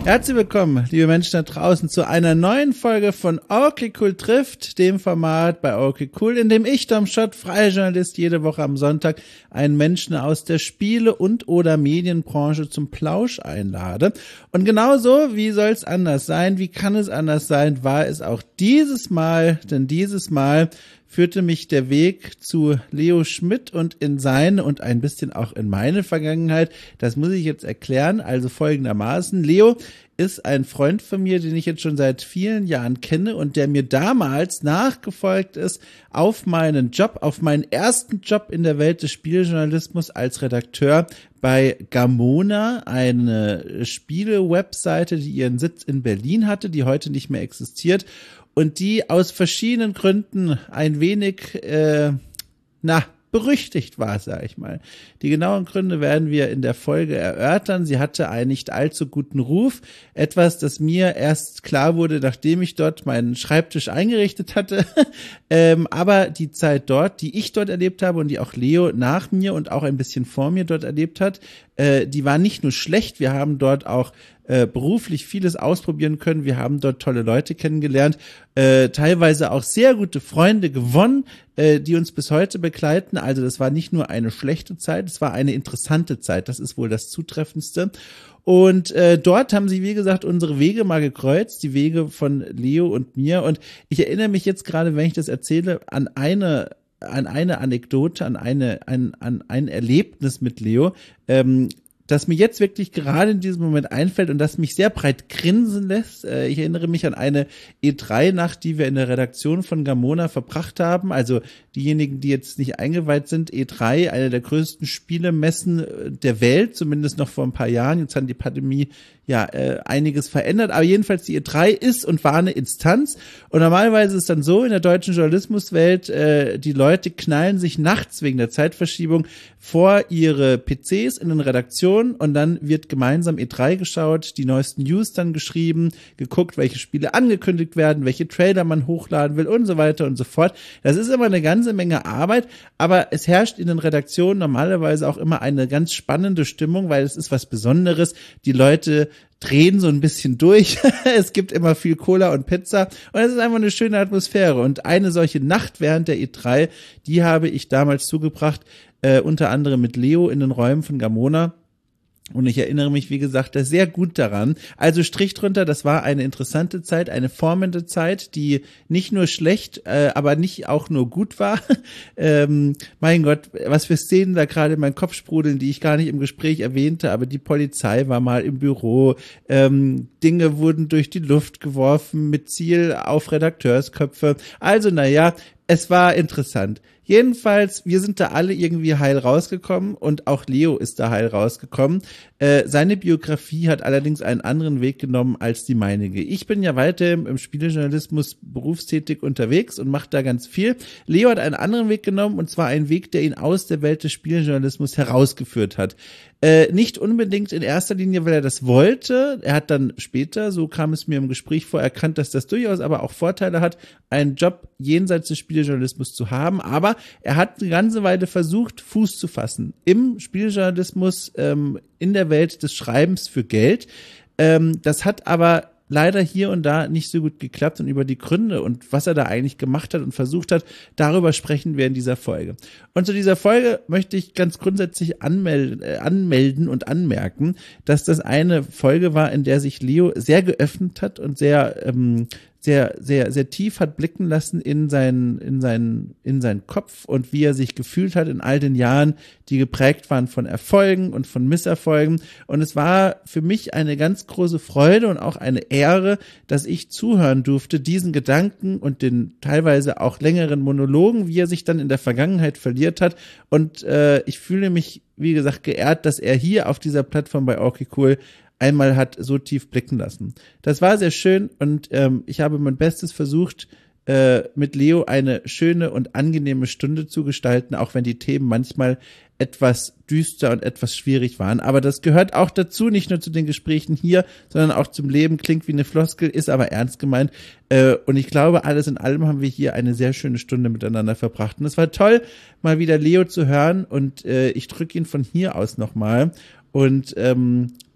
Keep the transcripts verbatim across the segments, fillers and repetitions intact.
Herzlich willkommen, liebe Menschen da draußen, zu einer neuen Folge von Okay Cool trifft, dem Format bei Okay Cool, in dem ich, Dom Schott, freier Journalist, jede Woche am Sonntag einen Menschen aus der Spiele- und oder Medienbranche zum Plausch einlade. Und genauso, wie soll es anders sein, wie kann es anders sein, war es auch dieses Mal, denn dieses Mal führte mich der Weg zu Leo Schmidt und in seine und ein bisschen auch in meine Vergangenheit. Das muss ich jetzt erklären, also folgendermaßen. Leo ist ein Freund von mir, den ich jetzt schon seit vielen Jahren kenne und der mir damals nachgefolgt ist auf meinen Job, auf meinen ersten Job in der Welt des Spielejournalismus als Redakteur bei Gamona, eine Spiele-Webseite, die ihren Sitz in Berlin hatte, die heute nicht mehr existiert und die aus verschiedenen Gründen ein wenig, äh, na, berüchtigt war, sag ich mal. Die genauen Gründe werden wir in der Folge erörtern. Sie hatte einen nicht allzu guten Ruf. Etwas, das mir erst klar wurde, nachdem ich dort meinen Schreibtisch eingerichtet hatte. ähm, aber die Zeit dort, die ich dort erlebt habe und die auch Leo nach mir und auch ein bisschen vor mir dort erlebt hat, äh, die war nicht nur schlecht. Wir haben dort auch äh, beruflich vieles ausprobieren können. Wir haben dort tolle Leute kennengelernt, äh, teilweise auch sehr gute Freunde gewonnen, äh, die uns bis heute begleiten. Also das war nicht nur eine schlechte Zeit, es war eine interessante Zeit. Das ist wohl das Zutreffendste. Und äh, dort haben sie, wie gesagt, unsere Wege mal gekreuzt, die Wege von Leo und mir. Und ich erinnere mich jetzt gerade, wenn ich das erzähle, an eine an eine Anekdote, an eine an an ein Erlebnis mit Leo, ähm, das mir jetzt wirklich gerade in diesem Moment einfällt und das mich sehr breit grinsen lässt. Ich erinnere mich an eine E drei Nacht, die wir in der Redaktion von Gamona verbracht haben. Also diejenigen, die jetzt nicht eingeweiht sind, E drei, eine der größten Spielemessen der Welt, zumindest noch vor ein paar Jahren. Jetzt hat die Pandemie ja äh, einiges verändert, aber jedenfalls die E drei ist und war eine Instanz und normalerweise ist es dann so in der deutschen Journalismuswelt, äh, die Leute knallen sich nachts wegen der Zeitverschiebung vor ihre P Cs in den Redaktionen und dann wird gemeinsam E drei geschaut, die neuesten News dann geschrieben, geguckt, welche Spiele angekündigt werden, welche Trailer man hochladen will und so weiter und so fort. Das ist immer eine ganze Menge Arbeit, aber es herrscht in den Redaktionen normalerweise auch immer eine ganz spannende Stimmung, weil es ist was Besonderes. Die Leute drehen so ein bisschen durch. Es gibt immer viel Cola und Pizza und es ist einfach eine schöne Atmosphäre. Und eine solche Nacht während der E drei, die habe ich damals zugebracht, äh, unter anderem mit Leo in den Räumen von Gamona. Und ich erinnere mich, wie gesagt, da sehr gut daran. Also Strich drunter, das war eine interessante Zeit, eine formende Zeit, die nicht nur schlecht, äh, aber nicht auch nur gut war. ähm, mein Gott, was für Szenen da gerade in meinen Kopf sprudeln, die ich gar nicht im Gespräch erwähnte, aber die Polizei war mal im Büro, ähm, Dinge wurden durch die Luft geworfen mit Ziel auf Redakteursköpfe. Also naja, es war interessant. Jedenfalls, wir sind da alle irgendwie heil rausgekommen und auch Leo ist da heil rausgekommen. Äh, seine Biografie hat allerdings einen anderen Weg genommen als die meinige. Ich bin ja weiter im Spielejournalismus berufstätig unterwegs und mache da ganz viel. Leo hat einen anderen Weg genommen und zwar einen Weg, der ihn aus der Welt des Spielejournalismus herausgeführt hat. Äh, nicht unbedingt in erster Linie, weil er das wollte. Er hat dann später, so kam es mir im Gespräch vor, erkannt, dass das durchaus aber auch Vorteile hat, einen Job jenseits des Spielejournalismus zu haben. Aber er hat eine ganze Weile versucht, Fuß zu fassen im Spielejournalismus, ähm, in der Welt des Schreibens für Geld. Ähm, das hat aber leider hier und da nicht so gut geklappt und über die Gründe und was er da eigentlich gemacht hat und versucht hat, darüber sprechen wir in dieser Folge. Und zu dieser Folge möchte ich ganz grundsätzlich anmelden, äh, anmelden und anmerken, dass das eine Folge war, in der sich Leo sehr geöffnet hat und sehr ähm, sehr, sehr, sehr tief hat blicken lassen in seinen, in seinen, in seinen Kopf und wie er sich gefühlt hat in all den Jahren, die geprägt waren von Erfolgen und von Misserfolgen. Und es war für mich eine ganz große Freude und auch eine Ehre, dass ich zuhören durfte, diesen Gedanken und den teilweise auch längeren Monologen, wie er sich dann in der Vergangenheit verliert hat. Und äh, ich fühle mich, wie gesagt, geehrt, dass er hier auf dieser Plattform bei Okay Cool einmal hat so tief blicken lassen. Das war sehr schön und ähm, ich habe mein Bestes versucht, äh, mit Leo eine schöne und angenehme Stunde zu gestalten, auch wenn die Themen manchmal etwas düster und etwas schwierig waren. Aber das gehört auch dazu, nicht nur zu den Gesprächen hier, sondern auch zum Leben. Klingt wie eine Floskel, ist aber ernst gemeint. Äh, und ich glaube, alles in allem haben wir hier eine sehr schöne Stunde miteinander verbracht. Und es war toll, mal wieder Leo zu hören und äh, ich drücke ihn von hier aus nochmal und ähm,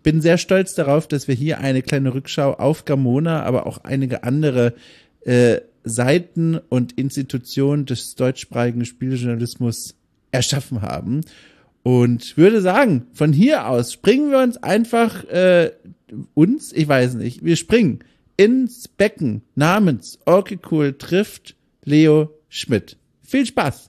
bin sehr stolz darauf, dass wir hier eine kleine Rückschau auf Gamona, aber auch einige andere äh, Seiten und Institutionen des deutschsprachigen Spielejournalismus erschaffen haben. Und würde sagen, von hier aus springen wir uns einfach äh, uns, ich weiß nicht, wir springen ins Becken namens Okay Cool trifft Leo Schmidt. Viel Spaß!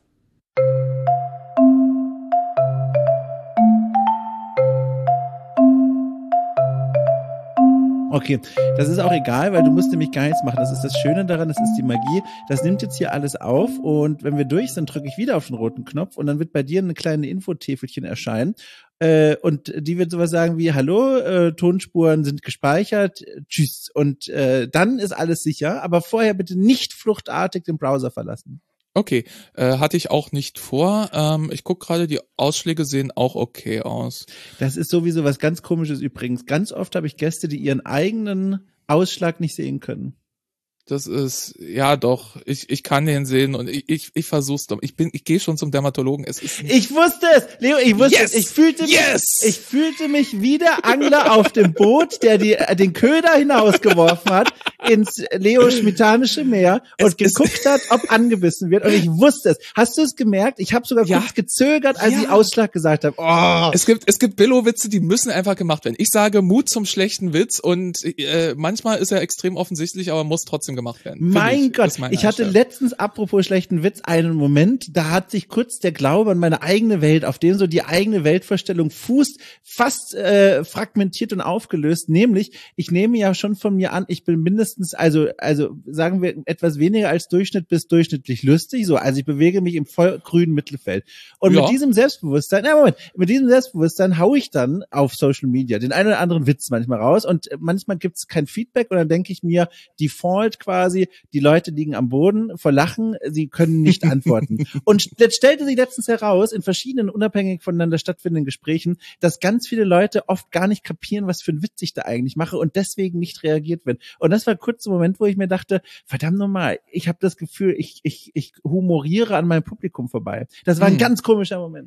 Okay, das ist auch egal, weil du musst nämlich gar nichts machen. Das ist das Schöne daran, das ist die Magie. Das nimmt jetzt hier alles auf und wenn wir durch sind, drücke ich wieder auf den roten Knopf und dann wird bei dir eine kleine Infotäfelchen erscheinen. Äh, und die wird sowas sagen wie, hallo, äh, Tonspuren sind gespeichert, tschüss. Und äh, dann ist alles sicher, aber vorher bitte nicht fluchtartig den Browser verlassen. Okay, äh, hatte ich auch nicht vor. Ähm, ich gucke gerade, die Ausschläge sehen auch okay aus. Das ist sowieso was ganz Komisches übrigens. Ganz oft habe ich Gäste, die ihren eigenen Ausschlag nicht sehen können. Das ist, ja doch, ich ich kann den sehen und ich ich, ich versuch's doch. Ich bin, ich gehe schon zum Dermatologen. Es ist ich wusste es, Leo, ich wusste yes! es. Ich fühlte mich, yes! ich fühlte mich wie der Angler auf dem Boot, der die, den Köder hinausgeworfen hat ins Leo Schmidtanische Meer und es, geguckt es, hat, ob angebissen wird. Und ich wusste es. Hast du es gemerkt? Ich habe sogar ja. kurz gezögert, als ja. ich Ausschlag gesagt habe. Oh. Es gibt es gibt Billo-Witze, die müssen einfach gemacht werden. Ich sage Mut zum schlechten Witz und äh, manchmal ist er extrem offensichtlich, aber muss trotzdem gemacht werden. Mein ich, Gott, ich hatte letztens, apropos schlechten Witz, einen Moment, da hat sich kurz der Glaube an meine eigene Welt, auf dem so die eigene Weltvorstellung fußt, fast äh, fragmentiert und aufgelöst, nämlich, ich nehme ja schon von mir an, ich bin mindestens, also also sagen wir etwas weniger als Durchschnitt bis durchschnittlich lustig, so, also ich bewege mich im voll grünen Mittelfeld. Und ja. mit diesem Selbstbewusstsein, na Moment, mit diesem Selbstbewusstsein hau ich dann auf Social Media den einen oder anderen Witz manchmal raus und manchmal gibt's kein Feedback und dann denke ich mir, Default quasi, die Leute liegen am Boden vor Lachen, sie können nicht antworten. Und jetzt stellte sich letztens heraus, in verschiedenen unabhängig voneinander stattfindenden Gesprächen, dass ganz viele Leute oft gar nicht kapieren, was für einen Witz ich da eigentlich mache und deswegen nicht reagiert wird. Und das war kurz ein Moment, wo ich mir dachte, verdammt nochmal, ich habe das Gefühl, ich, ich, ich humoriere an meinem Publikum vorbei. Das war ein hm. ganz komischer Moment.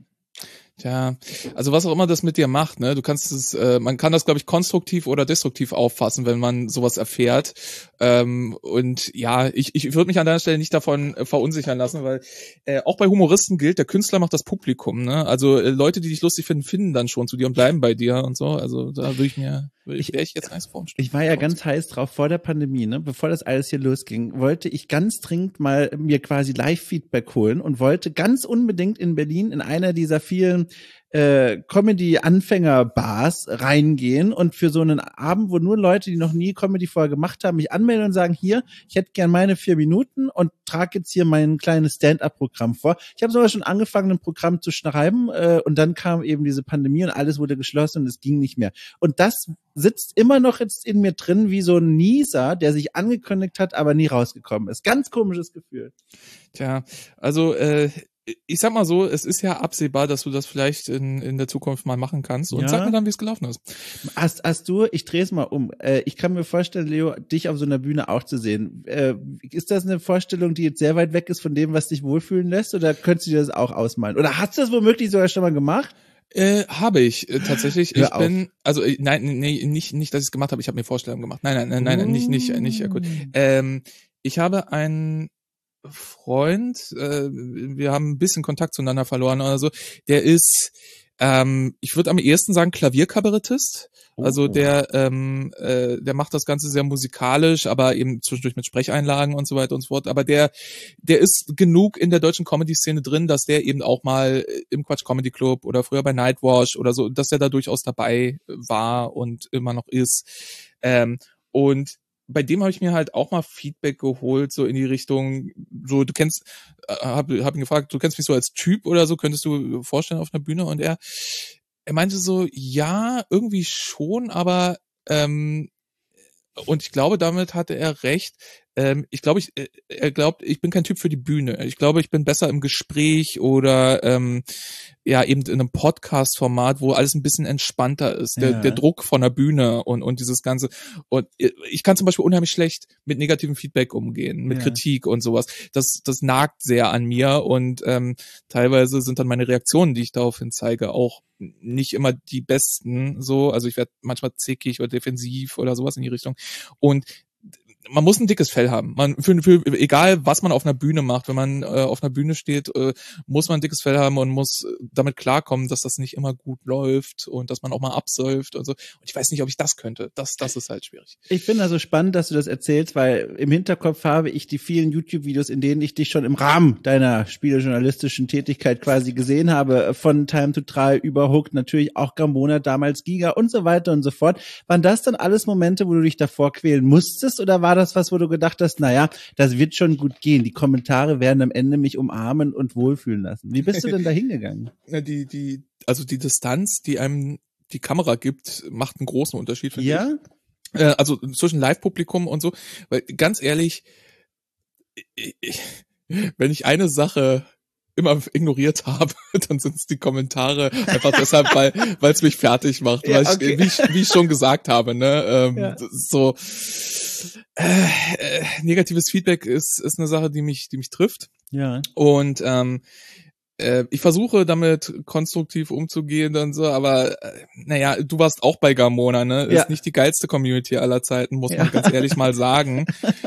Tja, also was auch immer das mit dir macht, ne? Du kannst es, äh, man kann das, glaube ich, konstruktiv oder destruktiv auffassen, wenn man sowas erfährt. Ähm, und ja, ich, ich würde mich an deiner Stelle nicht davon äh, verunsichern lassen, weil äh, auch bei Humoristen gilt, der Künstler macht das Publikum, ne? Also äh, Leute, die dich lustig finden, finden dann schon zu dir und bleiben bei dir und so. Also da würde ich mir, würde ich, wäre ich jetzt eins vorstellen. Ich war ja ganz heiß drauf vor der Pandemie, ne? Bevor das alles hier losging, wollte ich ganz dringend mal mir quasi Live-Feedback holen und wollte ganz unbedingt in Berlin in einer dieser vielen äh, Comedy-Anfänger-Bars reingehen und für so einen Abend, wo nur Leute, die noch nie Comedy vorher gemacht haben, mich anmelden und sagen, hier, ich hätte gern meine vier Minuten und trage jetzt hier mein kleines Stand-up-Programm vor. Ich habe sogar schon angefangen, ein Programm zu schreiben äh, und dann kam eben diese Pandemie und alles wurde geschlossen und es ging nicht mehr. Und das sitzt immer noch jetzt in mir drin wie so ein Nieser, der sich angekündigt hat, aber nie rausgekommen ist. Ganz komisches Gefühl. Tja, also äh ich sag mal so, es ist ja absehbar, dass du das vielleicht in, in der Zukunft mal machen kannst. Und ja. Sag mir dann, wie es gelaufen ist. Hast, hast du, ich drehe es mal um. Äh, ich kann mir vorstellen, Leo, dich auf so einer Bühne auch zu sehen. Äh, ist das eine Vorstellung, die jetzt sehr weit weg ist von dem, was dich wohlfühlen lässt? Oder könntest du dir das auch ausmalen? Oder hast du das womöglich sogar schon mal gemacht? Äh, habe ich äh, tatsächlich. Hör ich auf. bin, also äh, nein, nee, nicht, nicht, dass ich es gemacht habe. Ich habe mir Vorstellungen gemacht. Nein, nein, nein, nein, nein, nicht, nicht, nicht. Äh, gut. Ähm, ich habe einen Freund, äh, wir haben ein bisschen Kontakt zueinander verloren oder so, der ist, ähm, ich würde am ehesten sagen, Klavierkabarettist. Oh. Also der, ähm, äh, der macht das Ganze sehr musikalisch, aber eben zwischendurch mit Sprecheinlagen und so weiter und so fort. Aber der, der ist genug in der deutschen Comedy-Szene drin, dass der eben auch mal im Quatsch Comedy Club oder früher bei Nightwash oder so, dass der da durchaus dabei war und immer noch ist. Ähm, und bei dem habe ich mir halt auch mal Feedback geholt, so in die Richtung, so du kennst, äh, hab, hab ihn gefragt, du kennst mich so als Typ oder so, könntest du vorstellen auf einer Bühne? Und er, er meinte so, ja, irgendwie schon, aber ähm, und ich glaube, damit hatte er recht. ähm, ich glaube, ich, äh, er glaubt, ich bin kein Typ für die Bühne. Ich glaube, ich bin besser im Gespräch oder ähm, ja eben in einem Podcast-Format, wo alles ein bisschen entspannter ist. Der, Ja. der Druck von der Bühne und und dieses Ganze. Und ich kann zum Beispiel unheimlich schlecht mit negativem Feedback umgehen, mit Ja. Kritik und sowas. Das das nagt sehr an mir und ähm, teilweise sind dann meine Reaktionen, die ich daraufhin zeige, auch nicht immer die besten. So, also ich werde manchmal zickig oder defensiv oder sowas in die Richtung. Und man muss ein dickes Fell haben. Man für, für egal was man auf einer Bühne macht, wenn man äh, auf einer Bühne steht, äh, muss man ein dickes Fell haben und muss damit klarkommen, dass das nicht immer gut läuft und dass man auch mal absäuft und so. Und ich weiß nicht, ob ich das könnte. Das das ist halt schwierig. Ich finde also spannend, dass du das erzählst, weil im Hinterkopf habe ich die vielen YouTube-Videos, in denen ich dich schon im Rahmen deiner spielejournalistischen Tätigkeit quasi gesehen habe, von Time to Try über Hooked, natürlich auch Gamona, damals Giga und so weiter und so fort. Waren das dann alles Momente, wo du dich davor quälen musstest, oder war das was, wo du gedacht hast, naja, das wird schon gut gehen, die Kommentare werden am Ende mich umarmen und wohlfühlen lassen? Wie bist du denn da hingegangen? Ja, die die also die Distanz, die einem die Kamera gibt, macht einen großen Unterschied, finde Ja? ich. Äh, also zwischen Live-Publikum und so, weil ganz ehrlich, ich, ich, wenn ich eine Sache immer ignoriert habe, dann sind es die Kommentare, einfach deshalb, weil weil es mich fertig macht, Ja, weil okay. ich, wie, ich, wie ich schon gesagt habe, ne, ähm, Ja. so äh, äh, negatives Feedback ist ist eine Sache, die mich die mich trifft Ja. und ähm, äh, ich versuche damit konstruktiv umzugehen und so, aber äh, naja, du warst auch bei Gamona, ne? Ist Ja. nicht die geilste Community aller Zeiten, muss Ja. man ganz ehrlich mal sagen.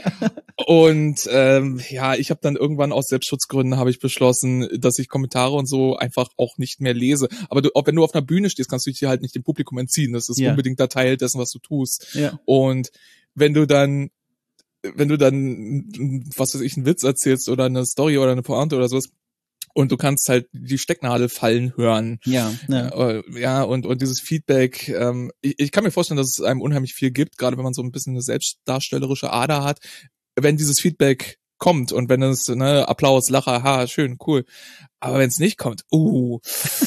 Und ähm, ja, ich habe dann irgendwann aus Selbstschutzgründen habe ich beschlossen, dass ich Kommentare und so einfach auch nicht mehr lese. Aber du, auch wenn du auf einer Bühne stehst, kannst du dich hier halt nicht dem Publikum entziehen. Das ist Ja. unbedingter Teil dessen, was du tust. Ja. Und wenn du dann, wenn du dann, was weiß ich, einen Witz erzählst oder eine Story oder eine Pointe oder sowas, und du kannst halt die Stecknadel fallen hören. Ja. Ja. Äh, Ja, und, und dieses Feedback, ähm, ich, ich kann mir vorstellen, dass es einem unheimlich viel gibt, gerade wenn man so ein bisschen eine selbstdarstellerische Ader hat, wenn dieses Feedback kommt und wenn es, ne, Applaus, Lacher, ha, schön, cool. Aber wenn es nicht kommt, uh,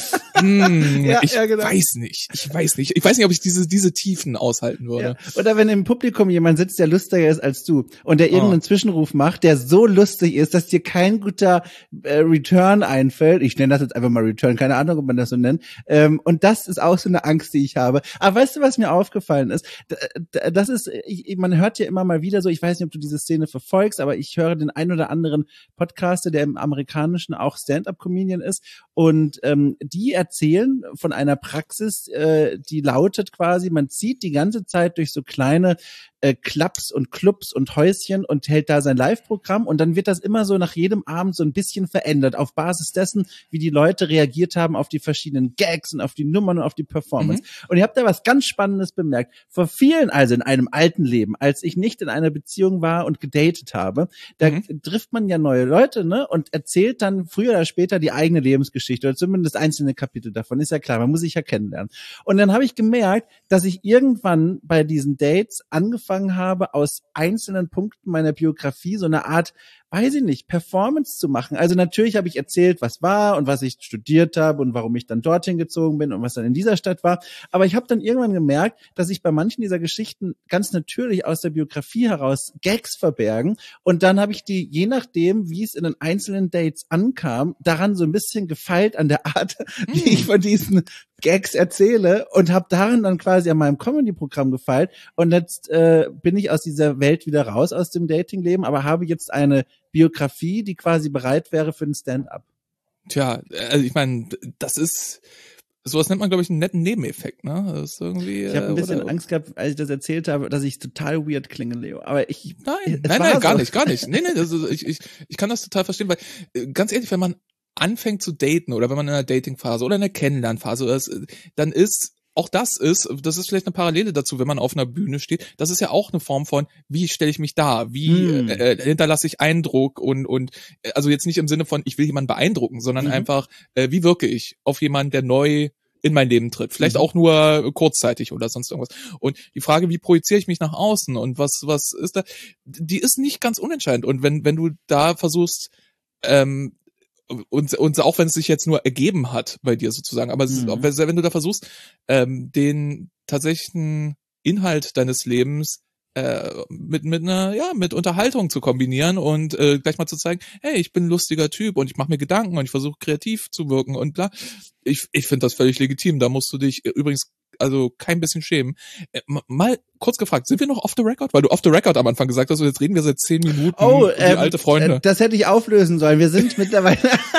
hm, Ja, ich ja, genau. weiß nicht, ich weiß nicht. Ich weiß nicht, ob ich diese diese Tiefen aushalten würde. Ja. Oder wenn im Publikum jemand sitzt, der lustiger ist als du und der irgendeinen Oh. Zwischenruf macht, der so lustig ist, dass dir kein guter äh, Return einfällt. Ich nenne das jetzt einfach mal Return, keine Ahnung, ob man das so nennt. Ähm, und das ist auch so eine Angst, die ich habe. Aber weißt du, was mir aufgefallen ist? D- d- Das ist, ich, man hört ja immer mal wieder so, ich weiß nicht, ob du diese Szene verfolgst, aber ich höre den ein oder anderen Podcaster, der im amerikanischen auch Stand-up-Comedian ist, und ähm, die erzählen von einer Praxis, äh, die lautet quasi, man zieht die ganze Zeit durch so kleine äh, Clubs und Clubs und Häuschen und hält da sein Live-Programm, und dann wird das immer so nach jedem Abend so ein bisschen verändert, auf Basis dessen, wie die Leute reagiert haben auf die verschiedenen Gags und auf die Nummern und auf die Performance. Mhm. Und ich habe da was ganz Spannendes bemerkt. Vor vielen, also in einem alten Leben, als ich nicht in einer Beziehung war und gedatet habe, da Mhm. trifft man ja neue Leute, ne, und erzählt dann früher oder später die eigene Lebensgeschichte oder zumindest einzelne Kapitel davon. Ist ja klar, man muss sich ja kennenlernen. Und dann habe ich gemerkt, dass ich irgendwann bei diesen Dates angefangen habe, aus einzelnen Punkten meiner Biografie so eine Art, weiß ich nicht, Performance zu machen. Also natürlich habe ich erzählt, was war und was ich studiert habe und warum ich dann dorthin gezogen bin und was dann in dieser Stadt war. Aber ich habe dann irgendwann gemerkt, dass ich bei manchen dieser Geschichten ganz natürlich aus der Biografie heraus Gags verbergen. Und dann habe ich die, je nachdem, wie es in den einzelnen Dates ankam, daran so ein bisschen gefeilt an der Art, wie Mm. ich von diesen Gags erzähle, und habe daran dann quasi an meinem Comedy-Programm gefeilt. Und jetzt äh, bin ich aus dieser Welt wieder raus, aus dem Datingleben, aber habe jetzt eine Biografie, die quasi bereit wäre für ein Stand-up. Tja, also ich meine, das ist, sowas nennt man, glaube ich, einen netten Nebeneffekt, ne? Das ist irgendwie. Ich habe ein bisschen oder, Angst gehabt, als ich das erzählt habe, dass ich total weird klinge, Leo. Aber ich Nein, es nein, war nein, gar so. nicht, gar nicht. Nee, nee, also ich, ich, ich kann das total verstehen, weil äh, ganz ehrlich, wenn man anfängt zu daten oder wenn man in einer Datingphase oder in einer Kennenlernphase ist, dann ist auch das ist, das ist vielleicht eine Parallele dazu, wenn man auf einer Bühne steht. Das ist ja auch eine Form von, wie stelle ich mich dar, wie Hm. äh, äh, hinterlasse ich Eindruck und und äh, also jetzt nicht im Sinne von, ich will jemanden beeindrucken, sondern Mhm. einfach, äh, wie wirke ich auf jemanden, der neu in mein Leben tritt. Vielleicht Mhm. auch nur kurzzeitig oder sonst irgendwas. Und die Frage, wie projiziere ich mich nach außen und was was ist da, die ist nicht ganz unentscheidend. Und wenn wenn du da versuchst, ähm, und, und auch wenn es sich jetzt nur ergeben hat bei dir sozusagen, aber es ist, Mhm. wenn, wenn du da versuchst, ähm, den tatsächlichen Inhalt deines Lebens äh, mit mit einer ja mit Unterhaltung zu kombinieren und äh, gleich mal zu zeigen, hey, ich bin ein lustiger Typ und ich mache mir Gedanken und ich versuche kreativ zu wirken und bla. Ich ich finde das völlig legitim. Da musst du dich übrigens also kein bisschen schämen. Äh, mal kurz gefragt, sind wir noch off the record? Weil du off the record am Anfang gesagt hast, und jetzt reden wir seit zehn Minuten oh, wie ähm, alte Freunde. Das hätte ich auflösen sollen. Wir sind mittlerweile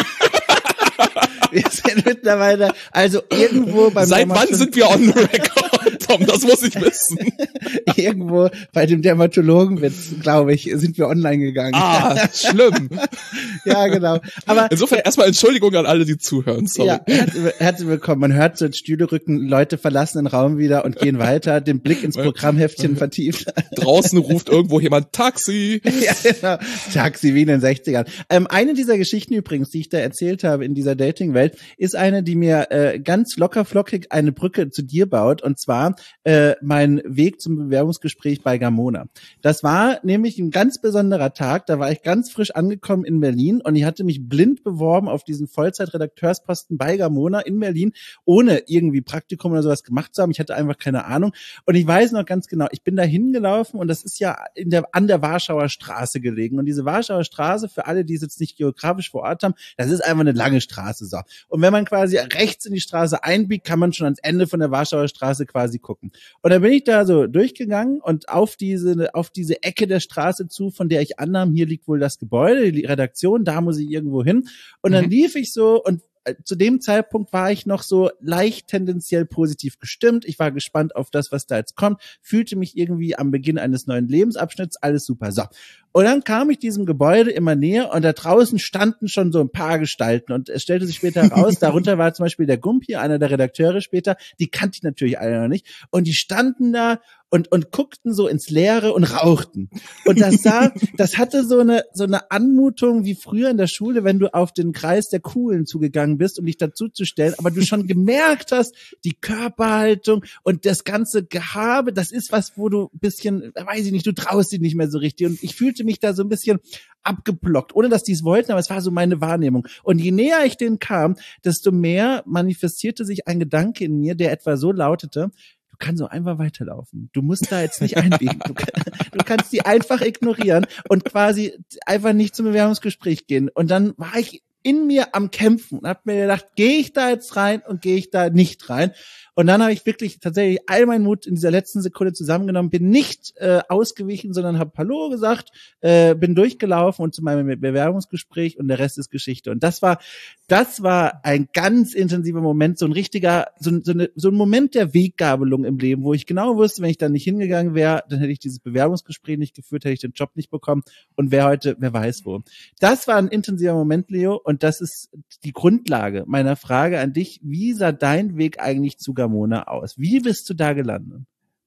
wir sind mittlerweile also irgendwo beim Seit wann sind wir on the record, Tom? Das muss ich wissen. Irgendwo bei dem Dermatologenwitz, glaube ich, sind wir online gegangen. Ah, schlimm. Ja, genau. Aber insofern äh, erstmal Entschuldigung an alle, die zuhören. Sorry. Ja, herzlich, herzlich willkommen. Man hört so Stühle rücken, Leute verlassen den Raum wieder und gehen weiter, den Blick ins Programmheftchen vertieft. Draußen ruft irgendwo jemand Taxi. Ja, genau. Taxi wie in den sechzigern. Ähm, eine dieser Geschichten übrigens, die ich da erzählt habe in dieser Dating-Welt, ist eine, die mir äh, ganz locker flockig eine Brücke zu dir baut, und zwar äh, mein Weg zum Bewerbungsgespräch bei Gamona. Das war nämlich ein ganz besonderer Tag, da war ich ganz frisch angekommen in Berlin und ich hatte mich blind beworben auf diesen Vollzeit-Redakteursposten bei Gamona in Berlin, ohne irgendwie Praktikum oder sowas gemacht zu haben. Ich hatte einfach keine Ahnung und ich weiß noch ganz genau, ich bin da hingelaufen und das ist ja in der, an der Warschauer Straße gelegen, und diese Warschauer Straße, für alle, die es jetzt nicht geografisch vor Ort haben, das ist einfach eine lange Straße, so. Und wenn man quasi rechts in die Straße einbiegt, kann man schon ans Ende von der Warschauer Straße quasi gucken. Und dann bin ich da so durchgegangen und auf diese, auf diese Ecke der Straße zu, von der ich annahm, hier liegt wohl das Gebäude, die Redaktion, da muss ich irgendwo hin. Und dann mhm. lief ich so und zu dem Zeitpunkt war ich noch so leicht tendenziell positiv gestimmt. Ich war gespannt auf das, was da jetzt kommt, fühlte mich irgendwie am Beginn eines neuen Lebensabschnitts, alles super. So. Und dann kam ich diesem Gebäude immer näher und da draußen standen schon so ein paar Gestalten und es stellte sich später heraus, darunter war zum Beispiel der Gumpi, einer der Redakteure später, die kannte ich natürlich alle noch nicht, und die standen da und und guckten so ins Leere und rauchten. Und das sah, das hatte so eine so eine Anmutung wie früher in der Schule, wenn du auf den Kreis der Coolen zugegangen bist, um dich dazu zu stellen, aber du schon gemerkt hast, die Körperhaltung und das ganze Gehabe, das ist was, wo du ein bisschen, weiß ich nicht, du traust dich nicht mehr so richtig. Und ich fühlte mich da so ein bisschen abgeblockt, ohne dass die es wollten, aber es war so meine Wahrnehmung. Und je näher ich denen kam, desto mehr manifestierte sich ein Gedanke in mir, der etwa so lautete: Du kannst so einfach weiterlaufen. Du musst da jetzt nicht einbiegen. Du, du kannst die einfach ignorieren und quasi einfach nicht zum Bewerbungsgespräch gehen. Und dann war ich in mir am Kämpfen und habe mir gedacht, gehe ich da jetzt rein und gehe ich da nicht rein? Und dann habe ich wirklich tatsächlich all meinen Mut in dieser letzten Sekunde zusammengenommen, bin nicht äh, ausgewichen, sondern habe Hallo gesagt, äh, bin durchgelaufen und zu meinem Bewerbungsgespräch, und der Rest ist Geschichte. Und das war, das war ein ganz intensiver Moment, so ein richtiger, so, so, eine, so ein Moment der Weggabelung im Leben, wo ich genau wusste, wenn ich da nicht hingegangen wäre, dann hätte ich dieses Bewerbungsgespräch nicht geführt, hätte ich den Job nicht bekommen und wäre heute, wer weiß wo. Das war ein intensiver Moment, Leo, und das ist die Grundlage meiner Frage an dich. Wie sah dein Weg eigentlich zu Gamona aus? Wie bist du da gelandet?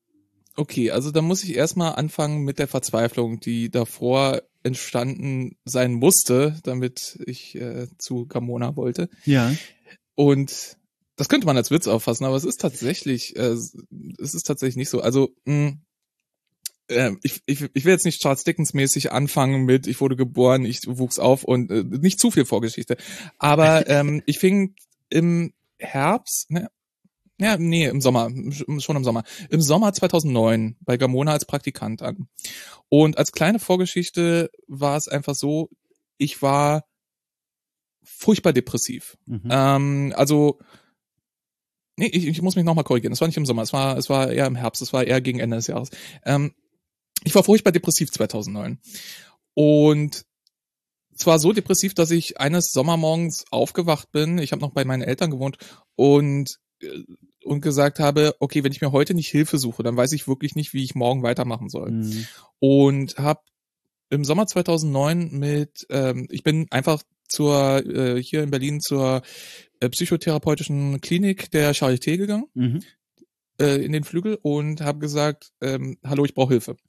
Okay, also da muss ich erstmal anfangen mit der Verzweiflung, die davor entstanden sein musste, damit ich äh, zu Gamona wollte. Ja. Und das könnte man als Witz auffassen, aber es ist tatsächlich, äh, es ist tatsächlich nicht so. Also mh, äh, ich, ich, ich will jetzt nicht Charles Dickens mäßig anfangen mit ich wurde geboren, ich wuchs auf und äh, nicht zu viel Vorgeschichte. Aber ähm, ich fing im Herbst, ne, ja, nee, im Sommer, schon im Sommer. Im Sommer zweitausendneun bei Gamona als Praktikant an. Und als kleine Vorgeschichte war es einfach so, ich war furchtbar depressiv. Mhm. Ähm, also, nee, ich, ich muss mich nochmal korrigieren. Es war nicht im Sommer, es war, es war eher im Herbst, es war eher gegen Ende des Jahres. Ähm, ich war furchtbar depressiv zweitausendneun. Und zwar so depressiv, dass ich eines Sommermorgens aufgewacht bin, ich habe noch bei meinen Eltern gewohnt, und und gesagt habe, okay, wenn ich mir heute nicht Hilfe suche, dann weiß ich wirklich nicht, wie ich morgen weitermachen soll. Mhm. Und habe im Sommer zweitausendneun mit, ähm, ich bin einfach zur äh, hier in Berlin zur äh, psychotherapeutischen Klinik der Charité gegangen, mhm. äh, in den Flügel, und habe gesagt, ähm, hallo, ich brauche Hilfe.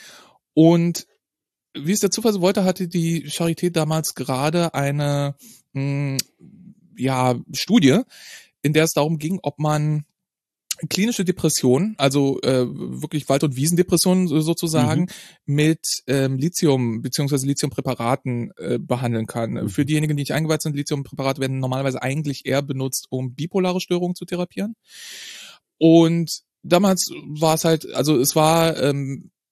Und wie es der Zufall so wollte, hatte die Charité damals gerade eine mh, ja Studie, in der es darum ging, ob man klinische Depression, also äh, wirklich Wald- und Wiesendepressionen sozusagen, mhm. mit ähm, Lithium bzw. Lithiumpräparaten äh, behandeln kann. Mhm. Für diejenigen, die nicht eingeweiht sind, Lithiumpräparate werden normalerweise eigentlich eher benutzt, um bipolare Störungen zu therapieren. Und damals war es halt, also es war ähm,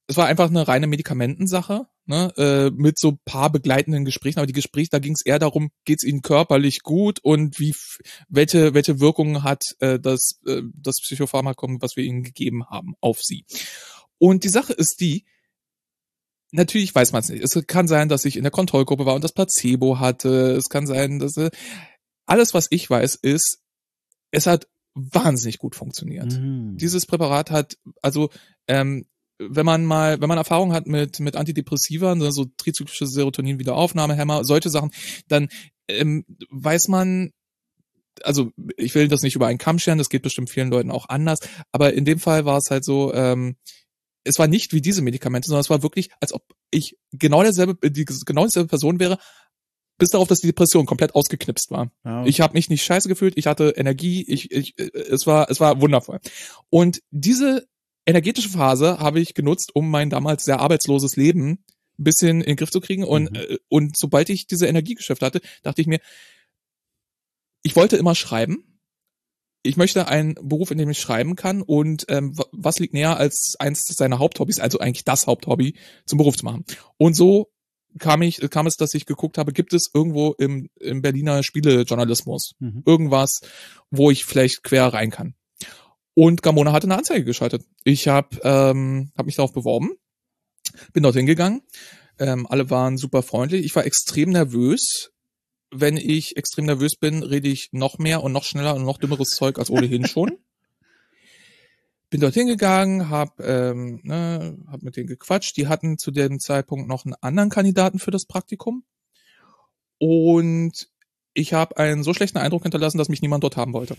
es war einfach eine reine Medikamentensache, ne, äh, mit so paar begleitenden Gesprächen, aber die Gespräche, da ging es eher darum, geht's ihnen körperlich gut und wie welche welche Wirkungen hat äh, das äh, das Psychopharmakum, was wir ihnen gegeben haben, auf sie. Und die Sache ist die, natürlich weiß man es nicht. Es kann sein, dass ich in der Kontrollgruppe war und das Placebo hatte. Es kann sein, dass äh, alles, was ich weiß, ist, es hat wahnsinnig gut funktioniert. Mhm. Dieses Präparat hat, also ähm, wenn man mal, wenn man Erfahrung hat mit mit Antidepressiva, so trizyklische Serotonin-Wiederaufnahmehämmer, solche Sachen, dann ähm, weiß man, also ich will das nicht über einen Kamm scheren, das geht bestimmt vielen Leuten auch anders, aber in dem Fall war es halt so, ähm, es war nicht wie diese Medikamente, sondern es war wirklich, als ob ich genau derselbe, die genau dieselbe Person wäre, bis darauf, dass die Depression komplett ausgeknipst war. Wow. Ich habe mich nicht scheiße gefühlt, ich hatte Energie, ich, ich, es war, es war wundervoll. Und diese energetische Phase habe ich genutzt, um mein damals sehr arbeitsloses Leben ein bisschen in den Griff zu kriegen. Und, mhm. äh, und sobald ich diese Energiegeschäfte hatte, dachte ich mir, ich wollte immer schreiben. Ich möchte einen Beruf, in dem ich schreiben kann. Und ähm, was liegt näher als eins seiner Haupthobbys, also eigentlich das Haupthobby, zum Beruf zu machen. Und so kam ich, kam es, dass ich geguckt habe, gibt es irgendwo im, im Berliner Spielejournalismus mhm. irgendwas, wo ich vielleicht quer rein kann. Und Gamona hatte eine Anzeige geschaltet. Ich habe ähm, hab mich darauf beworben, bin dorthin gegangen. Ähm, alle waren super freundlich. Ich war extrem nervös. Wenn ich extrem nervös bin, rede ich noch mehr und noch schneller und noch dümmeres Zeug als ohnehin schon. Bin dorthin gegangen, hab, ähm, ne, hab mit denen gequatscht. Die hatten zu dem Zeitpunkt noch einen anderen Kandidaten für das Praktikum. Und ich habe einen so schlechten Eindruck hinterlassen, dass mich niemand dort haben wollte.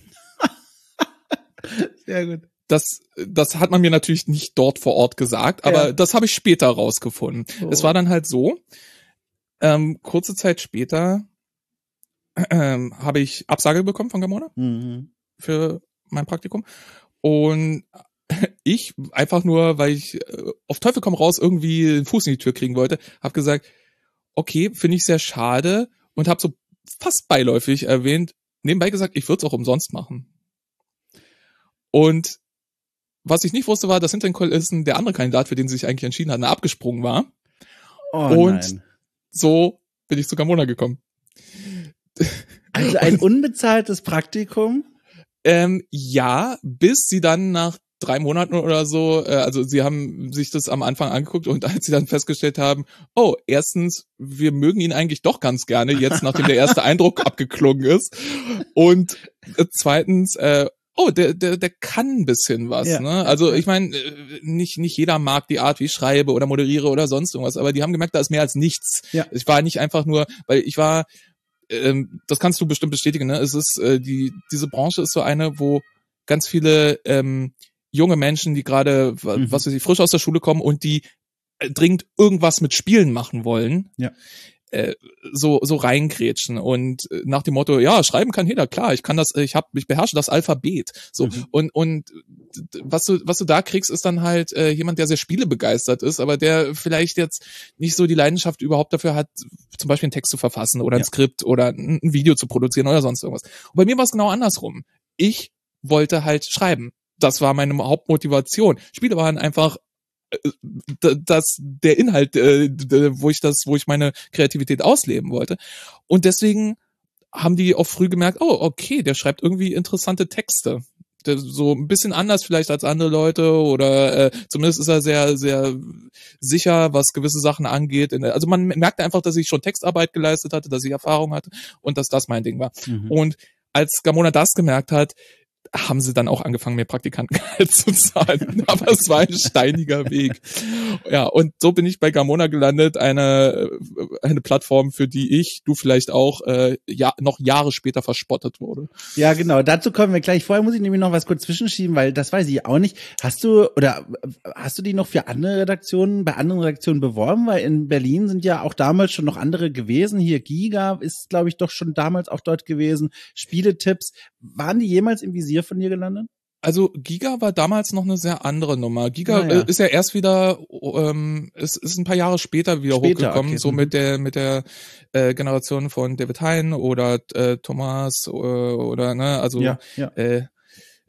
Sehr gut. Das, das hat man mir natürlich nicht dort vor Ort gesagt, aber ja. Das habe ich später rausgefunden. Oh. Es war dann halt so, ähm, kurze Zeit später ähm, habe ich Absage bekommen von Gamona mhm. für mein Praktikum. Und ich, einfach nur, weil ich äh, auf Teufel komm raus irgendwie einen Fuß in die Tür kriegen wollte, habe gesagt, okay, finde ich sehr schade und habe so fast beiläufig erwähnt, nebenbei gesagt, ich würde es auch umsonst machen. Und was ich nicht wusste, war, dass hinter den Kulissen der andere Kandidat, für den sie sich eigentlich entschieden hatten, abgesprungen war. Oh, und nein. So bin ich zu Gamona gekommen. Also ein unbezahltes Praktikum? Ähm, ja, bis sie dann nach drei Monaten oder so, äh, also sie haben sich das am Anfang angeguckt und als sie dann festgestellt haben, oh, erstens, wir mögen ihn eigentlich doch ganz gerne, jetzt nachdem der erste Eindruck abgeklungen ist. Und äh, zweitens, äh, oh, der, der, der kann ein bisschen was, ja. ne? Also ich meine, nicht, nicht jeder mag die Art, wie ich schreibe oder moderiere oder sonst irgendwas, aber die haben gemerkt, da ist mehr als nichts. Ja. Ich war nicht einfach nur, weil ich war, ähm, das kannst du bestimmt bestätigen, ne? Es ist, äh, die, diese Branche ist so eine, wo ganz viele ähm, junge Menschen, die gerade, mhm. was weiß ich, frisch aus der Schule kommen und die äh, dringend irgendwas mit Spielen machen wollen, ja. äh, so so reingrätschen und äh, nach dem Motto, ja, schreiben kann jeder, klar, ich kann das, ich hab, ich beherrsche das Alphabet, so mhm. und und was du was du da kriegst, ist dann halt äh, jemand, der sehr spielebegeistert ist, aber der vielleicht jetzt nicht so die Leidenschaft überhaupt dafür hat, zum Beispiel einen Text zu verfassen oder ein ja. Skript oder ein, ein Video zu produzieren oder sonst irgendwas. Und bei mir war es genau andersrum. Ich wollte halt schreiben. Das war meine Hauptmotivation. Spiele waren einfach das der Inhalt, äh, wo ich das, wo ich meine Kreativität ausleben wollte. Und deswegen haben die auch früh gemerkt, oh, okay, der schreibt irgendwie interessante Texte. Der, so ein bisschen anders vielleicht als andere Leute oder äh, zumindest ist er sehr, sehr sicher, was gewisse Sachen angeht. Also man merkte einfach, dass ich schon Textarbeit geleistet hatte, dass ich Erfahrung hatte und dass das mein Ding war. Mhm. Und als Gamona das gemerkt hat, haben sie dann auch angefangen, mehr Praktikantengehalt zu zahlen. Aber es war ein steiniger Weg. Ja, und so bin ich bei Gamona gelandet, eine eine Plattform, für die ich, du vielleicht auch, äh, ja, noch Jahre später verspottet wurde. Ja, genau, dazu kommen wir gleich. Vorher muss ich nämlich noch was kurz zwischenschieben, weil das weiß ich auch nicht. Hast du, oder hast du die noch für andere Redaktionen, bei anderen Redaktionen beworben? Weil in Berlin sind ja auch damals schon noch andere gewesen. Hier Giga ist, glaube ich, doch schon damals auch dort gewesen. Spieletipps. Waren die jemals im Visier von dir gelandet? Also Giga war damals noch eine sehr andere Nummer. Giga ah, ja. ist ja erst wieder, ähm, es ist ein paar Jahre später wieder später, hochgekommen, okay. so mhm. mit der mit der äh, Generation von David Hein oder äh, Thomas äh, oder ne, also ja, ja. Äh,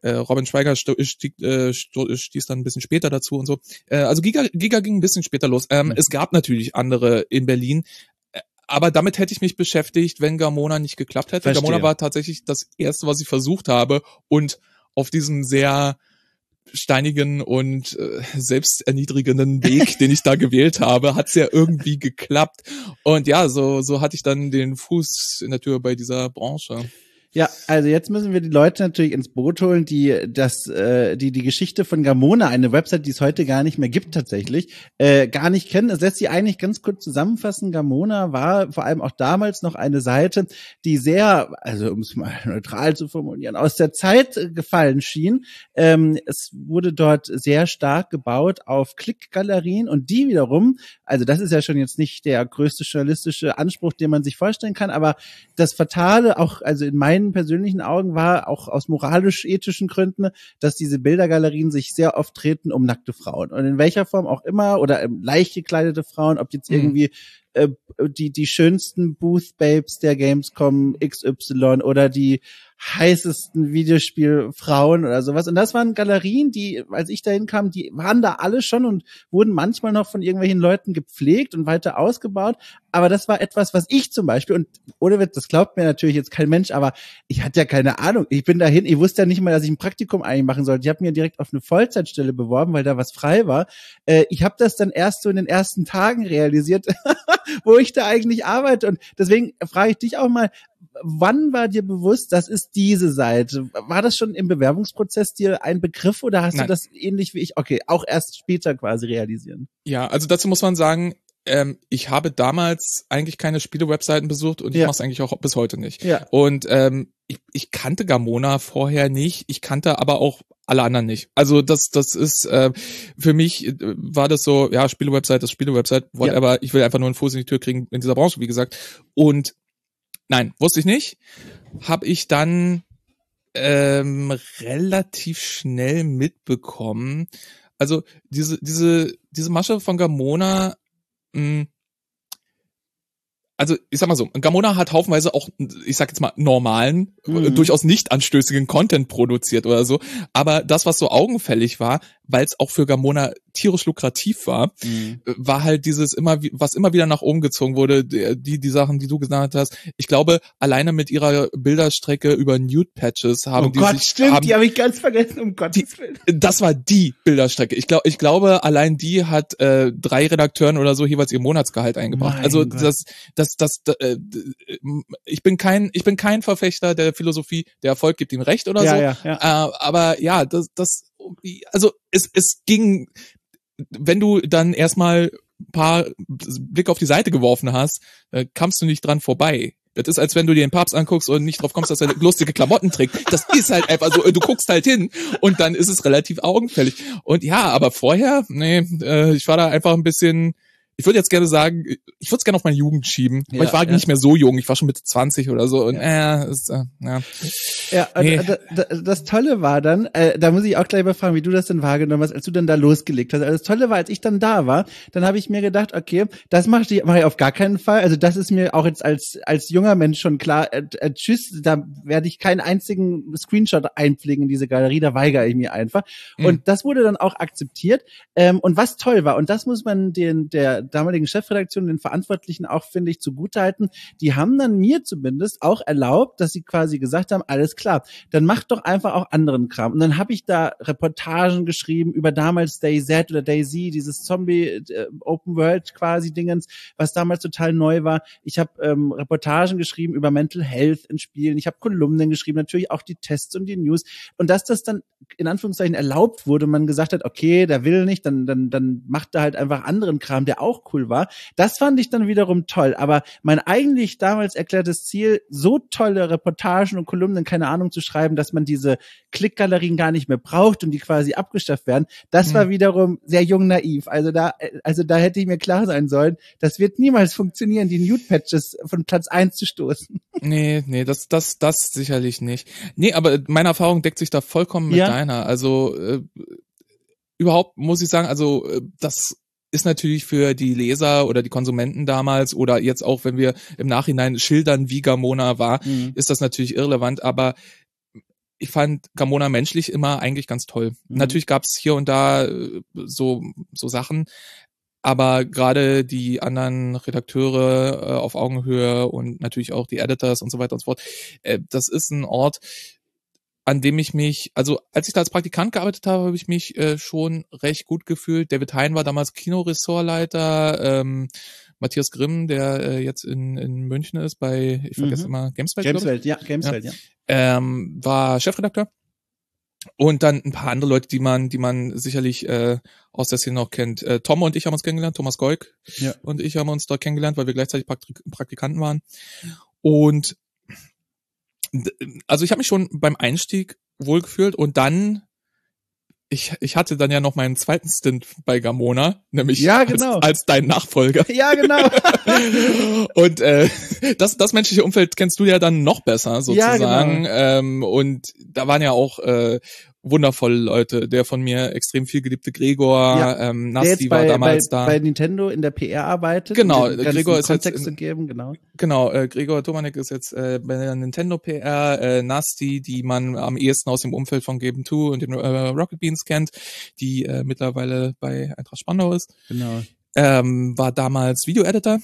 äh, Robin Schweiger st- stieg, äh, st- stieß dann ein bisschen später dazu und so. Äh, also Giga, Giga ging ein bisschen später los. Ähm, mhm. Es gab natürlich andere in Berlin, äh, aber damit hätte ich mich beschäftigt, wenn Gamona nicht geklappt hätte. Verstehe. Gamona war tatsächlich das erste, was ich versucht habe, und auf diesem sehr steinigen und äh, selbsterniedrigenden Weg, den ich da gewählt habe, hat's ja irgendwie geklappt. Und ja, so so hatte ich dann den Fuß in der Tür bei dieser Branche. Ja, also jetzt müssen wir die Leute natürlich ins Boot holen, die das, äh, die die Geschichte von Gamona, eine Website, die es heute gar nicht mehr gibt tatsächlich, äh, gar nicht kennen. Das lässt sie eigentlich ganz kurz zusammenfassen. Gamona war vor allem auch damals noch eine Seite, die sehr, also um es mal neutral zu formulieren, aus der Zeit gefallen schien. Ähm, es wurde dort sehr stark gebaut auf Klickgalerien, und die wiederum, also das ist ja schon jetzt nicht der größte journalistische Anspruch, den man sich vorstellen kann, aber das Fatale auch, also in meinen persönlichen Augen, war auch aus moralisch-ethischen Gründen, dass diese Bildergalerien sich sehr oft treten um nackte Frauen. Und in welcher Form auch immer, oder leicht gekleidete Frauen, ob jetzt irgendwie äh, die die schönsten Booth-Babes der Gamescom X Y oder die heißesten Videospielfrauen oder sowas. Und das waren Galerien, die, als ich dahin kam, die waren da alle schon und wurden manchmal noch von irgendwelchen Leuten gepflegt und weiter ausgebaut. Aber das war etwas, was ich zum Beispiel, und ohne Witz, das glaubt mir natürlich jetzt kein Mensch, aber ich hatte ja keine Ahnung. Ich bin dahin, ich wusste ja nicht mal, dass ich ein Praktikum eigentlich machen sollte. Ich habe mir direkt auf eine Vollzeitstelle beworben, weil da was frei war. Äh, ich habe das dann erst so in den ersten Tagen realisiert, wo ich da eigentlich arbeite. Und deswegen frage ich dich auch mal, wann war dir bewusst, das ist diese Seite? War das schon im Bewerbungsprozess dir ein Begriff, oder hast Nein. du das ähnlich wie ich, okay, auch erst später quasi realisieren? Ja, also dazu muss man sagen, ähm, ich habe damals eigentlich keine Spiele-Webseiten besucht, und ich ja. mache es eigentlich auch bis heute nicht. Ja. Und ähm, ich, ich kannte Gamona vorher nicht, ich kannte aber auch alle anderen nicht. Also das das ist, äh, für mich äh, war das so, ja, Spiele-Website, das Spiele-Website, whatever, ja. Ich will einfach nur einen Fuß in die Tür kriegen in dieser Branche, wie gesagt. Und nein, wusste ich nicht. Habe ich dann ähm, relativ schnell mitbekommen. Also diese diese diese Masche von Gamona, mh, also ich sag mal so, Gamona hat haufenweise auch, ich sag jetzt mal, normalen, mhm. durchaus nicht anstößigen Content produziert oder so. Aber das, was so augenfällig war, weil es auch für Gamona tierisch lukrativ war, mhm. war halt dieses immer, was immer wieder nach oben gezogen wurde, die die Sachen, die du gesagt hast. Ich glaube, alleine mit ihrer Bilderstrecke über Nude-Patches haben oh die Gott, sich... stimmt, haben, die habe ich ganz vergessen, um Gottes Willen. Das war die Bilderstrecke. Ich glaube, ich glaube, allein die hat äh, drei Redakteuren oder so jeweils ihr Monatsgehalt eingebracht. Mein also Gott. das, das, das, das äh, ich bin kein, ich bin kein Verfechter der Philosophie, der Erfolg gibt ihm recht oder ja, so. Ja, ja. Äh, aber ja, das, das, also es, es ging, wenn du dann erstmal ein paar Blick auf die Seite geworfen hast, äh, kamst du nicht dran vorbei. Das ist, als wenn du dir den Papst anguckst und nicht drauf kommst, dass er lustige Klamotten trägt. Das ist halt einfach so, du guckst halt hin und dann ist es relativ augenfällig. Und ja, aber vorher, nee, äh, ich war da einfach ein bisschen, ich würde jetzt gerne sagen, ich würde es gerne auf meine Jugend schieben, ja, aber ich war ja. nicht mehr so jung, ich war schon Mitte zwanzig oder so und ja, äh, ist, äh, ja. Ja, nee. das, das Tolle war dann, äh, da muss ich auch gleich mal fragen, wie du das denn wahrgenommen hast, als du dann da losgelegt hast. Also das Tolle war, als ich dann da war, dann habe ich mir gedacht, okay, das mache ich, mach ich auf gar keinen Fall. Also das ist mir auch jetzt als als junger Mensch schon klar. Äh, äh, tschüss, da werde ich keinen einzigen Screenshot einpflegen in diese Galerie, da weigere ich mir einfach. Mhm. Und das wurde dann auch akzeptiert. Ähm, und was toll war, und das muss man den der damaligen Chefredaktion, den Verantwortlichen auch, finde ich, zugutehalten, die haben dann mir zumindest auch erlaubt, dass sie quasi gesagt haben, alles klar, dann mach doch einfach auch anderen Kram. Und dann habe ich da Reportagen geschrieben über damals DayZ oder DayZ, dieses Zombie äh, Open World quasi Dingens, was damals total neu war. Ich habe ähm, Reportagen geschrieben über Mental Health in Spielen. Ich habe Kolumnen geschrieben, natürlich auch die Tests und die News. Und dass das dann in Anführungszeichen erlaubt wurde, man gesagt hat, okay, der will nicht, dann dann dann macht er halt einfach anderen Kram, der auch cool war. Das fand ich dann wiederum toll. Aber mein eigentlich damals erklärtes Ziel, so tolle Reportagen und Kolumnen, keine Ahnung, zu schreiben, dass man diese Klickgalerien gar nicht mehr braucht und die quasi abgeschafft werden, das mhm. war wiederum sehr jung naiv. Also da, also da hätte ich mir klar sein sollen, das wird niemals funktionieren, die Nude-Patches von Platz eins zu stoßen. Nee, nee, das, das, das sicherlich nicht. Nee, aber meine Erfahrung deckt sich da vollkommen mit ja. deiner. Also äh, überhaupt muss ich sagen, also äh, das ist natürlich für die Leser oder die Konsumenten damals oder jetzt auch, wenn wir im Nachhinein schildern, wie Gamona war, mhm. ist das natürlich irrelevant, aber ich fand Gamona menschlich immer eigentlich ganz toll. Mhm. Natürlich gab es hier und da so so Sachen, aber gerade die anderen Redakteure äh, auf Augenhöhe und natürlich auch die Editors und so weiter und so fort, äh, das ist ein Ort, an dem ich mich, also als ich da als Praktikant gearbeitet habe, habe ich mich äh, schon recht gut gefühlt. David Hein war damals Kinoressortleiter, ähm, Matthias Grimm, der äh, jetzt in, in München ist bei, ich vergesse mhm. immer, Gameswelt. Gameswelt, ja, Gameswelt, ja. ja. Ähm, war Chefredakteur. Und dann ein paar andere Leute, die man, die man sicherlich äh, aus der Szene noch kennt. Äh, Tom und ich haben uns kennengelernt, Thomas Goik ja. und ich haben uns dort kennengelernt, weil wir gleichzeitig Praktik- Praktikanten waren. Und also ich habe mich schon beim Einstieg wohlgefühlt und dann, ich ich hatte dann ja noch meinen zweiten Stint bei Gamona, nämlich ja, genau. als, als dein Nachfolger. Ja, genau. Und äh, das das menschliche Umfeld kennst du ja dann noch besser sozusagen. Ja, genau. ähm, und da waren ja auch äh, wundervolle Leute. Der von mir extrem viel geliebte Gregor, ja, ähm, Nasti bei, war damals bei, da. Bei Nintendo in der P R arbeitet. Genau, um Gregor ist Kontext jetzt in, zu geben, genau. Genau, äh, Gregor Tomanek ist jetzt äh, bei der Nintendo P R, äh, Nasti, die man am ehesten aus dem Umfeld von Game zwei und den äh, Rocket Beans kennt, die äh, mittlerweile bei Eintracht Spandau ist. Genau. Ähm, war damals Video-Editor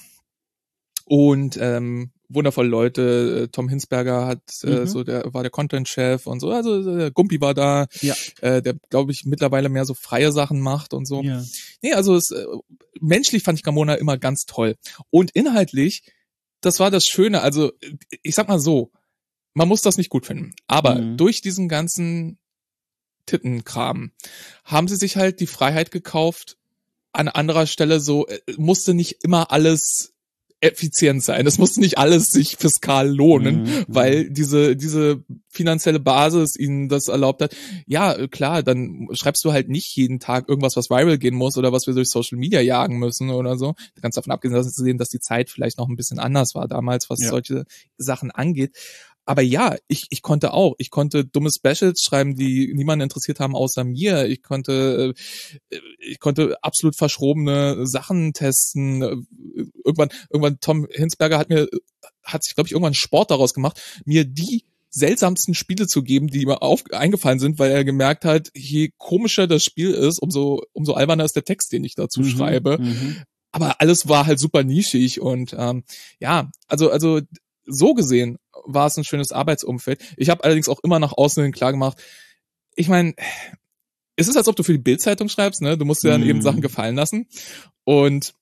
und ähm, wundervolle Leute. Tom Hinsberger hat äh, mhm. so der war der Content-Chef und so. Also äh, Gumpi war da, ja. äh, der glaube ich mittlerweile mehr so freie Sachen macht und so. Ja. Nee, also es, äh, menschlich fand ich Gamona immer ganz toll und inhaltlich, das war das Schöne. Also ich sag mal so, man muss das nicht gut finden, aber mhm. durch diesen ganzen Tittenkram haben sie sich halt die Freiheit gekauft. An anderer Stelle so äh, musste nicht immer alles effizient sein. Es musste nicht alles sich fiskal lohnen, mhm. weil diese diese finanzielle Basis ihnen das erlaubt hat. Ja, klar, dann schreibst du halt nicht jeden Tag irgendwas, was viral gehen muss oder was wir durch Social Media jagen müssen oder so. Ganz davon abgesehen, dass, sehen, dass die Zeit vielleicht noch ein bisschen anders war damals, was ja. solche Sachen angeht. Aber ja, ich ich konnte auch. Ich konnte dumme Specials schreiben, die niemanden interessiert haben außer mir. Ich konnte ich konnte absolut verschrobene Sachen testen. Irgendwann irgendwann Tom Hinsberger hat mir hat sich glaube ich irgendwann einen Sport daraus gemacht, mir die seltsamsten Spiele zu geben, die mir auf, eingefallen sind, weil er gemerkt hat, je komischer das Spiel ist, umso umso alberner ist der Text, den ich dazu mhm, schreibe. Mhm. Aber alles war halt super nischig und ähm, ja, also also so gesehen war es ein schönes Arbeitsumfeld. Ich habe allerdings auch immer nach außen hin klar gemacht, ich meine, es ist, als ob du für die Bild-Zeitung schreibst, ne? Du musst dir dann mm. eben Sachen gefallen lassen. Und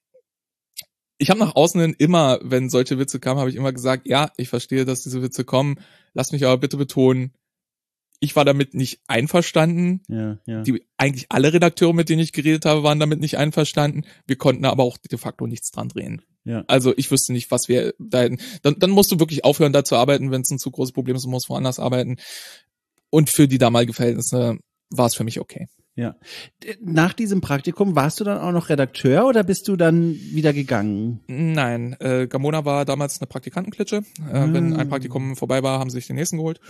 ich habe nach außen hin immer, wenn solche Witze kamen, habe ich immer gesagt, ja, ich verstehe, dass diese Witze kommen. Lass mich aber bitte betonen, ich war damit nicht einverstanden. Ja, ja. Die, eigentlich alle Redakteure, mit denen ich geredet habe, waren damit nicht einverstanden. Wir konnten aber auch de facto nichts dran drehen. Ja. Also ich wüsste nicht, was wir da hätten. Dann, dann musst du wirklich aufhören, da zu arbeiten, wenn es ein zu großes Problem ist, du musst woanders arbeiten. Und für die damaligen Verhältnisse war es für mich okay. Ja. Nach diesem Praktikum warst du dann auch noch Redakteur oder bist du dann wieder gegangen? Nein, äh, Gamona war damals eine Praktikantenklitsche. Äh, ah. Wenn ein Praktikum vorbei war, haben sie sich den nächsten geholt.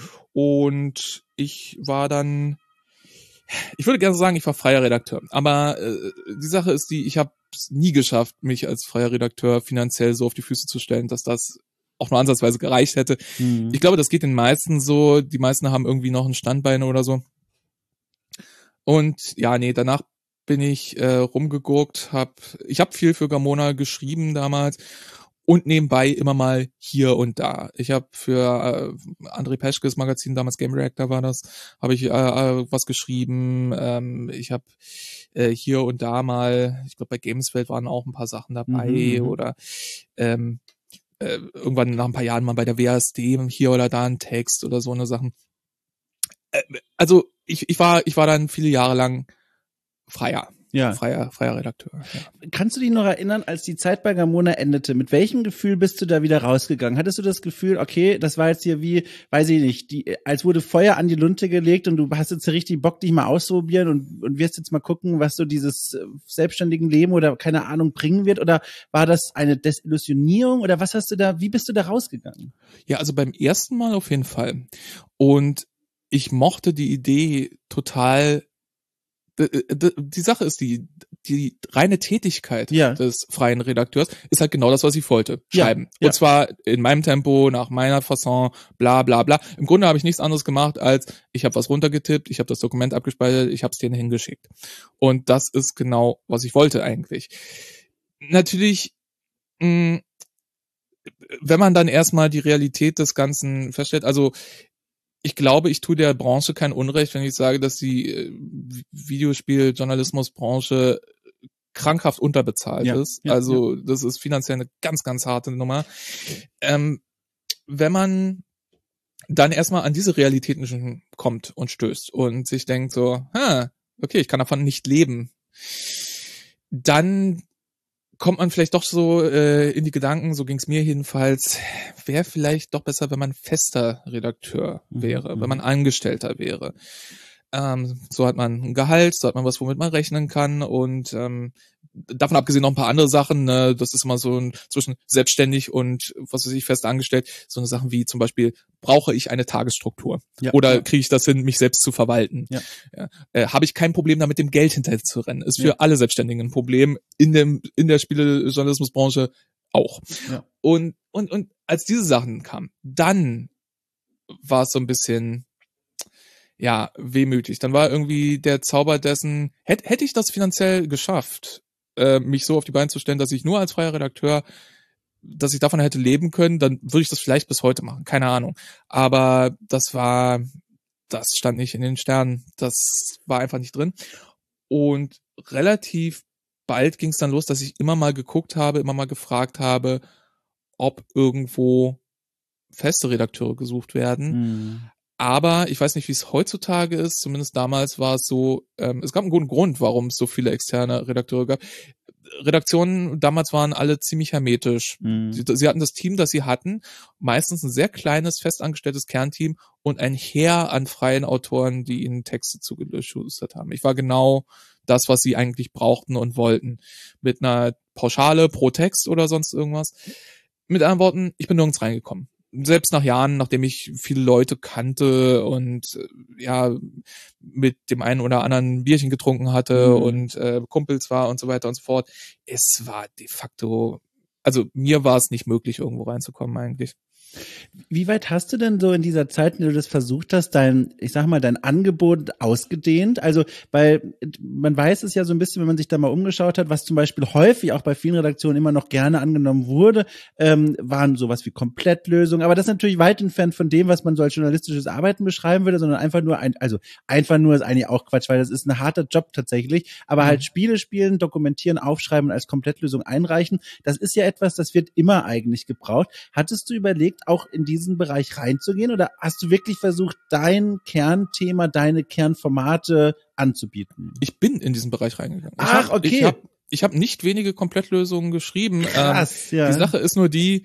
Und ich war dann, ich würde gerne sagen, ich war freier Redakteur. Aber äh, die Sache ist die, ich habe es nie geschafft, mich als freier Redakteur finanziell so auf die Füße zu stellen, dass das auch nur ansatzweise gereicht hätte. Mhm. Ich glaube, das geht den meisten so. Die meisten haben irgendwie noch ein Standbein oder so. Und ja, nee, danach bin ich äh, rumgegurkt, hab, ich habe viel für Gamona geschrieben damals und nebenbei immer mal hier und da. Ich habe für äh, André Peschkes Magazin, damals Game Reactor war das, habe ich äh, was geschrieben. Ähm, ich habe äh, hier und da mal, ich glaube bei Gameswelt waren auch ein paar Sachen dabei mhm. oder ähm, äh, irgendwann nach ein paar Jahren mal bei der W A S D hier oder da ein Text oder so eine Sachen. Äh, also ich, ich war, ich war dann viele Jahre lang freier. Ja. Freier, freier Redakteur. Ja. Kannst du dich noch erinnern, als die Zeit bei Gamona endete, mit welchem Gefühl bist du da wieder rausgegangen? Hattest du das Gefühl, okay, das war jetzt hier wie, weiß ich nicht, die, als wurde Feuer an die Lunte gelegt und du hast jetzt richtig Bock, dich mal auszuprobieren und, und wirst jetzt mal gucken, was so dieses selbstständigen Leben oder keine Ahnung bringen wird? Oder war das eine Desillusionierung oder was hast du da, wie bist du da rausgegangen? Ja, also beim ersten Mal auf jeden Fall. Und ich mochte die Idee total, die Sache ist die, die reine Tätigkeit ja. des freien Redakteurs ist halt genau das, was ich wollte. Schreiben. Ja, ja. Und zwar in meinem Tempo, nach meiner Fasson, bla bla bla. Im Grunde habe ich nichts anderes gemacht, als ich habe was runtergetippt, ich habe das Dokument abgespeichert, ich habe es denen hingeschickt. Und das ist genau, was ich wollte eigentlich. Natürlich, mh, wenn man dann erstmal die Realität des Ganzen feststellt, also ich glaube, ich tue der Branche kein Unrecht, wenn ich sage, dass die äh, Videospiel-Journalismus-Branche krankhaft unterbezahlt ja, ist. Ja, also ja. Das ist finanziell eine ganz, ganz harte Nummer. Ähm, wenn man dann erstmal an diese Realitäten kommt und stößt und sich denkt so, ha, okay, ich kann davon nicht leben, dann kommt man vielleicht doch so äh, in die Gedanken, so ging's mir jedenfalls, wäre vielleicht doch besser, wenn man fester Redakteur wäre, mhm. wenn man Angestellter wäre. Ähm, so hat man ein Gehalt, so hat man was, womit man rechnen kann und ähm, davon abgesehen noch ein paar andere Sachen, ne? Das ist immer so ein zwischen selbstständig und was weiß ich, fest angestellt, so eine Sachen wie zum Beispiel, brauche ich eine Tagesstruktur ja, oder ja. kriege ich das hin, mich selbst zu verwalten? Ja. Ja. Äh, habe ich kein Problem damit, dem Geld hinterher zu rennen? Ist für ja. alle Selbstständigen ein Problem, in dem in der Spielejournalismusbranche auch. Ja. Und und und als diese Sachen kamen, dann war es so ein bisschen ja, wehmütig. Dann war irgendwie der Zauber dessen, hätte hätte ich das finanziell geschafft, äh, mich so auf die Beine zu stellen, dass ich nur als freier Redakteur, dass ich davon hätte leben können, dann würde ich das vielleicht bis heute machen, keine Ahnung. Aber das war, das stand nicht in den Sternen, das war einfach nicht drin. Und relativ bald ging es dann los, dass ich immer mal geguckt habe, immer mal gefragt habe, ob irgendwo feste Redakteure gesucht werden. Mhm. Aber ich weiß nicht, wie es heutzutage ist. Zumindest damals war es so, ähm, es gab einen guten Grund, warum es so viele externe Redakteure gab. Redaktionen damals waren alle ziemlich hermetisch. Mhm. Sie, sie hatten das Team, das sie hatten, meistens ein sehr kleines, festangestelltes Kernteam und ein Heer an freien Autoren, die ihnen Texte zugeschustert haben. Ich war genau das, was sie eigentlich brauchten und wollten. Mit einer Pauschale pro Text oder sonst irgendwas. Mit anderen Worten, ich bin nirgends reingekommen. Selbst nach Jahren, nachdem ich viele Leute kannte und ja mit dem einen oder anderen Bierchen getrunken hatte mhm. und äh, Kumpels war und so weiter und so fort, es war de facto, also mir war es nicht möglich, irgendwo reinzukommen eigentlich. Wie weit hast du denn so in dieser Zeit, in der du das versucht hast, dein, ich sag mal, dein Angebot ausgedehnt? Also, weil man weiß es ja so ein bisschen, wenn man sich da mal umgeschaut hat, was zum Beispiel häufig auch bei vielen Redaktionen immer noch gerne angenommen wurde, ähm, waren sowas wie Komplettlösungen. Aber das ist natürlich weit entfernt von dem, was man so als journalistisches Arbeiten beschreiben würde, sondern einfach nur ein, also einfach nur ist eigentlich auch Quatsch, weil das ist ein harter Job tatsächlich. Aber mhm. halt Spiele spielen, dokumentieren, aufschreiben und als Komplettlösung einreichen, das ist ja etwas, das wird immer eigentlich gebraucht. Hattest du überlegt, auch in diesen Bereich reinzugehen oder hast du wirklich versucht, dein Kernthema, deine Kernformate anzubieten? Ich bin in diesen Bereich reingegangen. Ach, ich hab, okay. Ich habe ich hab nicht wenige Komplettlösungen geschrieben. Krass, ähm, ja. Die Sache ist nur die,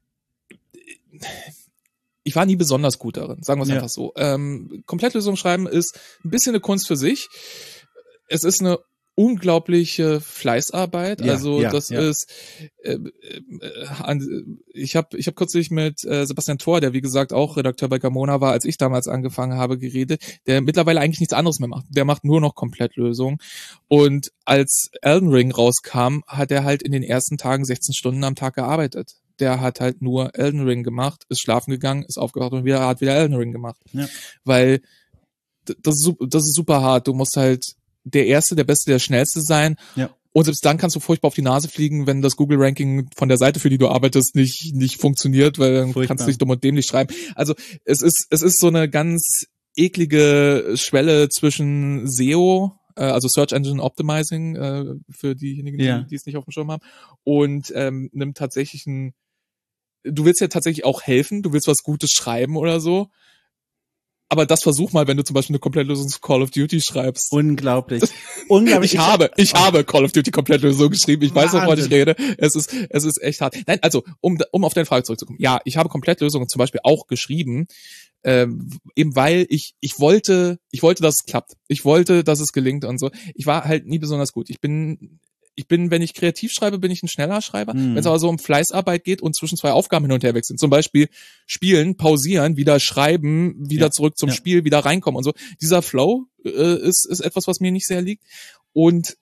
ich war nie besonders gut darin, sagen wir es ja. einfach so. Ähm, Komplettlösungen schreiben ist ein bisschen eine Kunst für sich. Es ist eine unglaubliche Fleißarbeit, ja, also ja, das ja. ist äh, äh, ich habe ich habe kürzlich mit äh, Sebastian Thor, der wie gesagt auch Redakteur bei Gamona war, als ich damals angefangen habe, geredet, der mittlerweile eigentlich nichts anderes mehr macht, der macht nur noch Komplettlösungen und als Elden Ring rauskam, hat er halt in den ersten Tagen sechzehn Stunden am Tag gearbeitet. Der hat halt nur Elden Ring gemacht, ist schlafen gegangen, ist aufgewacht und wieder hat wieder Elden Ring gemacht, ja. weil das ist, das ist super hart, du musst halt der Erste, der Beste, der Schnellste sein. Ja. Und selbst dann kannst du furchtbar auf die Nase fliegen, wenn das Google-Ranking von der Seite, für die du arbeitest, nicht nicht funktioniert, weil dann furchtbar. Kannst du dich dumm und dämlich schreiben. Also es ist es ist so eine ganz eklige Schwelle zwischen S E O, äh, also Search Engine Optimizing, äh, für diejenigen, ja. die, die es nicht auf dem Schirm haben, und ähm, einem tatsächlichen, du willst ja tatsächlich auch helfen, du willst was Gutes schreiben oder so. Aber das versuch mal, wenn du zum Beispiel eine Komplettlösung zu Call of Duty schreibst. Unglaublich. Unglaublich. Ich habe, ich oh. habe Call of Duty Komplettlösung geschrieben. Ich weiß, wovon ich rede. Es ist, es ist echt hart. Nein, also, um, um auf deine Frage zurückzukommen. Ja, ich habe Komplettlösungen zum Beispiel auch geschrieben, ähm, eben weil ich, ich wollte, ich wollte, dass es klappt. Ich wollte, dass es gelingt und so. Ich war halt nie besonders gut. Ich bin ich bin, wenn ich kreativ schreibe, bin ich ein schneller Schreiber. Mhm. Wenn es aber so um Fleißarbeit geht und zwischen zwei Aufgaben hin und her wechseln, zum Beispiel spielen, pausieren, wieder schreiben, wieder ja. zurück zum ja. Spiel, wieder reinkommen und so. Dieser Flow äh, ist, ist etwas, was mir nicht sehr liegt. Und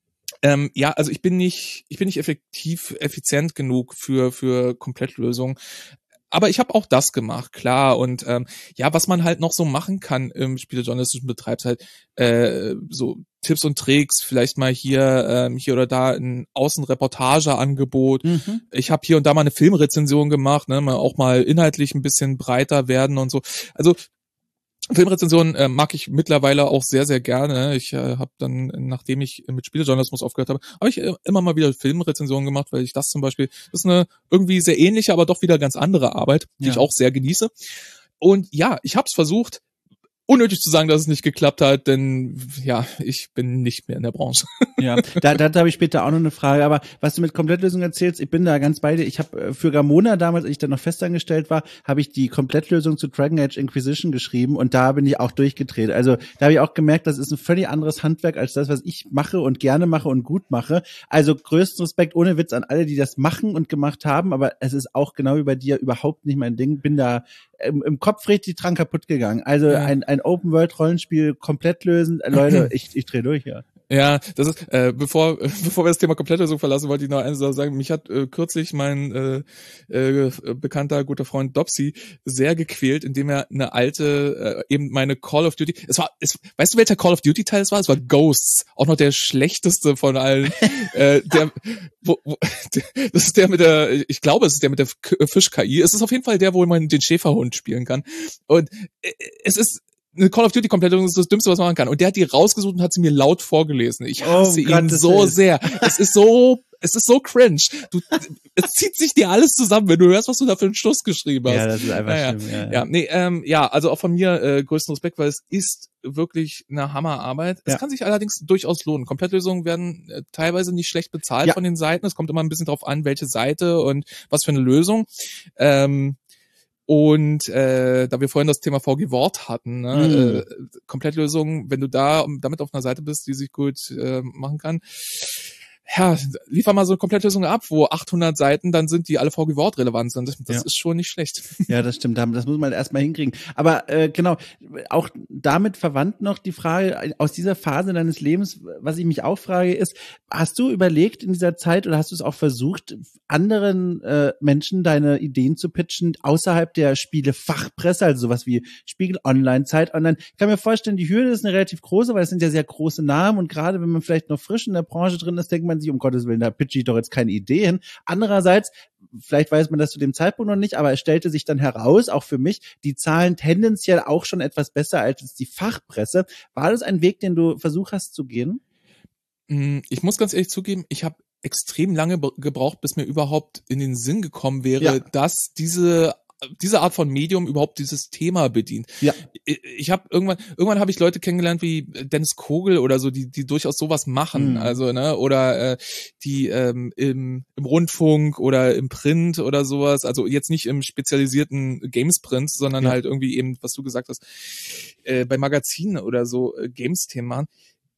ähm, ja, also ich bin nicht, ich bin nicht effektiv, effizient genug für für Komplettlösungen. Aber ich habe auch das gemacht, klar. Und ähm, ja, was man halt noch so machen kann im spielejournalistischen Betrieb, halt äh, so Tipps und Tricks, vielleicht mal hier ähm, hier oder da ein Außenreportageangebot. Mhm. Ich habe hier und da mal eine Filmrezension gemacht, ne, mal auch mal inhaltlich ein bisschen breiter werden und so. Also Filmrezensionen äh, mag ich mittlerweile auch sehr, sehr gerne. Ich äh, habe dann, nachdem ich mit Spielejournalismus aufgehört habe, habe ich äh, immer mal wieder Filmrezensionen gemacht, weil ich das zum Beispiel, das ist eine irgendwie sehr ähnliche, aber doch wieder ganz andere Arbeit, die ja. ich auch sehr genieße. Und ja, ich habe es versucht. Unnötig zu sagen, dass es nicht geklappt hat, denn ja, ich bin nicht mehr in der Branche. Ja, da, da, da habe ich später auch noch eine Frage. Aber was du mit Komplettlösung erzählst, ich bin da ganz bei dir. Ich habe für Gamona damals, als ich dann noch festangestellt war, habe ich die Komplettlösung zu Dragon Age Inquisition geschrieben und da bin ich auch durchgedreht. Also da habe ich auch gemerkt, das ist ein völlig anderes Handwerk als das, was ich mache und gerne mache und gut mache. Also größten Respekt, ohne Witz, an alle, die das machen und gemacht haben. Aber es ist auch genau wie bei dir überhaupt nicht mein Ding. Bin da im, im Kopf richtig dran kaputt gegangen. Also ja. ein, ein Open-World-Rollenspiel komplett lösen. Leute, ich, ich drehe durch, ja. Ja, das ist, äh, bevor bevor wir das Thema Komplettlösung verlassen, wollte ich noch eins sagen. Mich hat äh, kürzlich mein äh, äh, bekannter, guter Freund Dopsy sehr gequält, indem er eine alte, äh, eben meine Call of Duty, es war, es, weißt du, welcher Call of Duty Teil es war? Es war Ghosts, auch noch der schlechteste von allen. äh, der, wo, wo, der, das ist der mit der, ich glaube, es ist der mit der Fisch-K I. Es ist auf jeden Fall der, wo man den Schäferhund spielen kann. Und äh, es ist eine Call of Duty Komplettlösung ist das Dümmste, was man machen kann. Und der hat die rausgesucht und hat sie mir laut vorgelesen. Ich hasse oh, ihn so Welt. sehr. Es ist so, es ist so cringe. Du, es zieht sich dir alles zusammen, wenn du hörst, was du da für einen Schluss geschrieben hast. Ja, das ist einfach naja. schlimm. Ja, ja. ja, nee, ähm, ja, also auch von mir äh, größten Respekt, weil es ist wirklich eine Hammerarbeit. Es ja. kann sich allerdings durchaus lohnen. Komplettlösungen werden äh, teilweise nicht schlecht bezahlt ja. von den Seiten. Es kommt immer ein bisschen drauf an, welche Seite und was für eine Lösung. Ähm, Und äh, da wir vorhin das Thema V G Wort hatten, ne, mm. äh, Komplettlösungen, wenn du da damit auf einer Seite bist, die sich gut äh, machen kann, ja, liefer mal so eine Komplettlösung ab, wo achthundert Seiten dann sind, die alle V G Wort relevant sind. Das, das ja. ist schon nicht schlecht. Ja, das stimmt. Das muss man erstmal hinkriegen. Aber äh, genau, auch damit verwandt noch die Frage aus dieser Phase deines Lebens, was ich mich auch frage, ist, hast du überlegt in dieser Zeit oder hast du es auch versucht, anderen äh, Menschen deine Ideen zu pitchen, außerhalb der Spiele-Fachpresse, also sowas wie Spiegel Online, Zeit Online? Ich kann mir vorstellen, die Hürde ist eine relativ große, weil es sind ja sehr große Namen und gerade wenn man vielleicht noch frisch in der Branche drin ist, denkt man sich, um Gottes Willen, da pitche ich doch jetzt keine Idee hin. Andererseits, vielleicht weiß man das zu dem Zeitpunkt noch nicht, aber es stellte sich dann heraus, auch für mich, die Zahlen tendenziell auch schon etwas besser als die Fachpresse. War das ein Weg, den du versucht hast zu gehen? Ich muss ganz ehrlich zugeben, ich habe extrem lange gebraucht, bis mir überhaupt in den Sinn gekommen wäre, ja. dass diese diese Art von Medium überhaupt dieses Thema bedient. Ja. Ich, ich habe irgendwann, irgendwann habe ich Leute kennengelernt wie Dennis Kogel oder so, die die durchaus sowas machen, mhm. also ne, oder äh, die ähm, im, im Rundfunk oder im Print oder sowas, also jetzt nicht im spezialisierten Games-Print, sondern ja. halt irgendwie eben, was du gesagt hast, äh, bei Magazinen oder so äh, Games-Themen machen.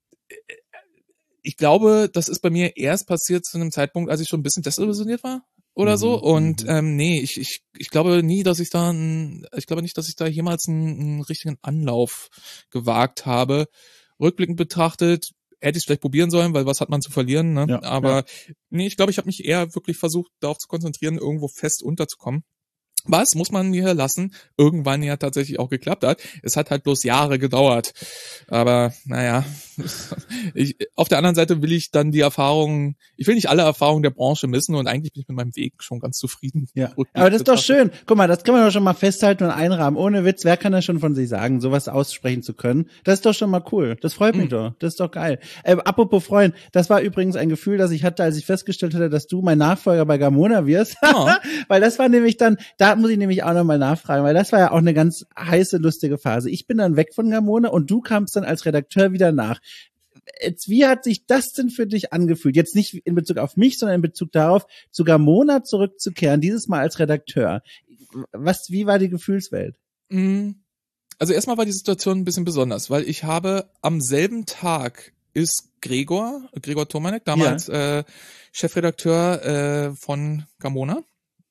Ich glaube, das ist bei mir erst passiert zu einem Zeitpunkt, als ich schon ein bisschen desillusioniert war. Oder so und ähm, nee, ich ich ich glaube nie, dass ich da ein, ich glaube nicht, dass ich da jemals einen, einen richtigen Anlauf gewagt habe. Rückblickend betrachtet hätte ich es vielleicht probieren sollen, weil was hat man zu verlieren, ne? Ja, aber ja. nee, ich glaube, ich habe mich eher wirklich versucht, darauf zu konzentrieren, irgendwo fest unterzukommen. Was muss man mir lassen, irgendwann ja tatsächlich auch geklappt hat. Es hat halt bloß Jahre gedauert. Aber naja, ich, auf der anderen Seite will ich dann die Erfahrungen, ich will nicht alle Erfahrungen der Branche missen und eigentlich bin ich mit meinem Weg schon ganz zufrieden. Ja, aber das ist doch schön. Guck mal, das kann man doch schon mal festhalten und einrahmen. Ohne Witz, wer kann das schon von sich sagen, sowas aussprechen zu können? Das ist doch schon mal cool. Das freut mich mhm. doch. Das ist doch geil. Äh, apropos Freund, das war übrigens ein Gefühl, das ich hatte, als ich festgestellt hatte, dass du mein Nachfolger bei Gamona wirst. Oh. Weil das war nämlich dann, da muss ich nämlich auch nochmal nachfragen, weil das war ja auch eine ganz heiße, lustige Phase. Ich bin dann weg von Gamona und du kamst dann als Redakteur wieder nach. Jetzt, wie hat sich das denn für dich angefühlt? Jetzt nicht in Bezug auf mich, sondern in Bezug darauf, zu Gamona zurückzukehren, dieses Mal als Redakteur. Was, wie war die Gefühlswelt? Also erstmal war die Situation ein bisschen besonders, weil ich habe am selben Tag ist Gregor, Gregor Tomanek, damals ja. äh, Chefredakteur äh, von Gamona,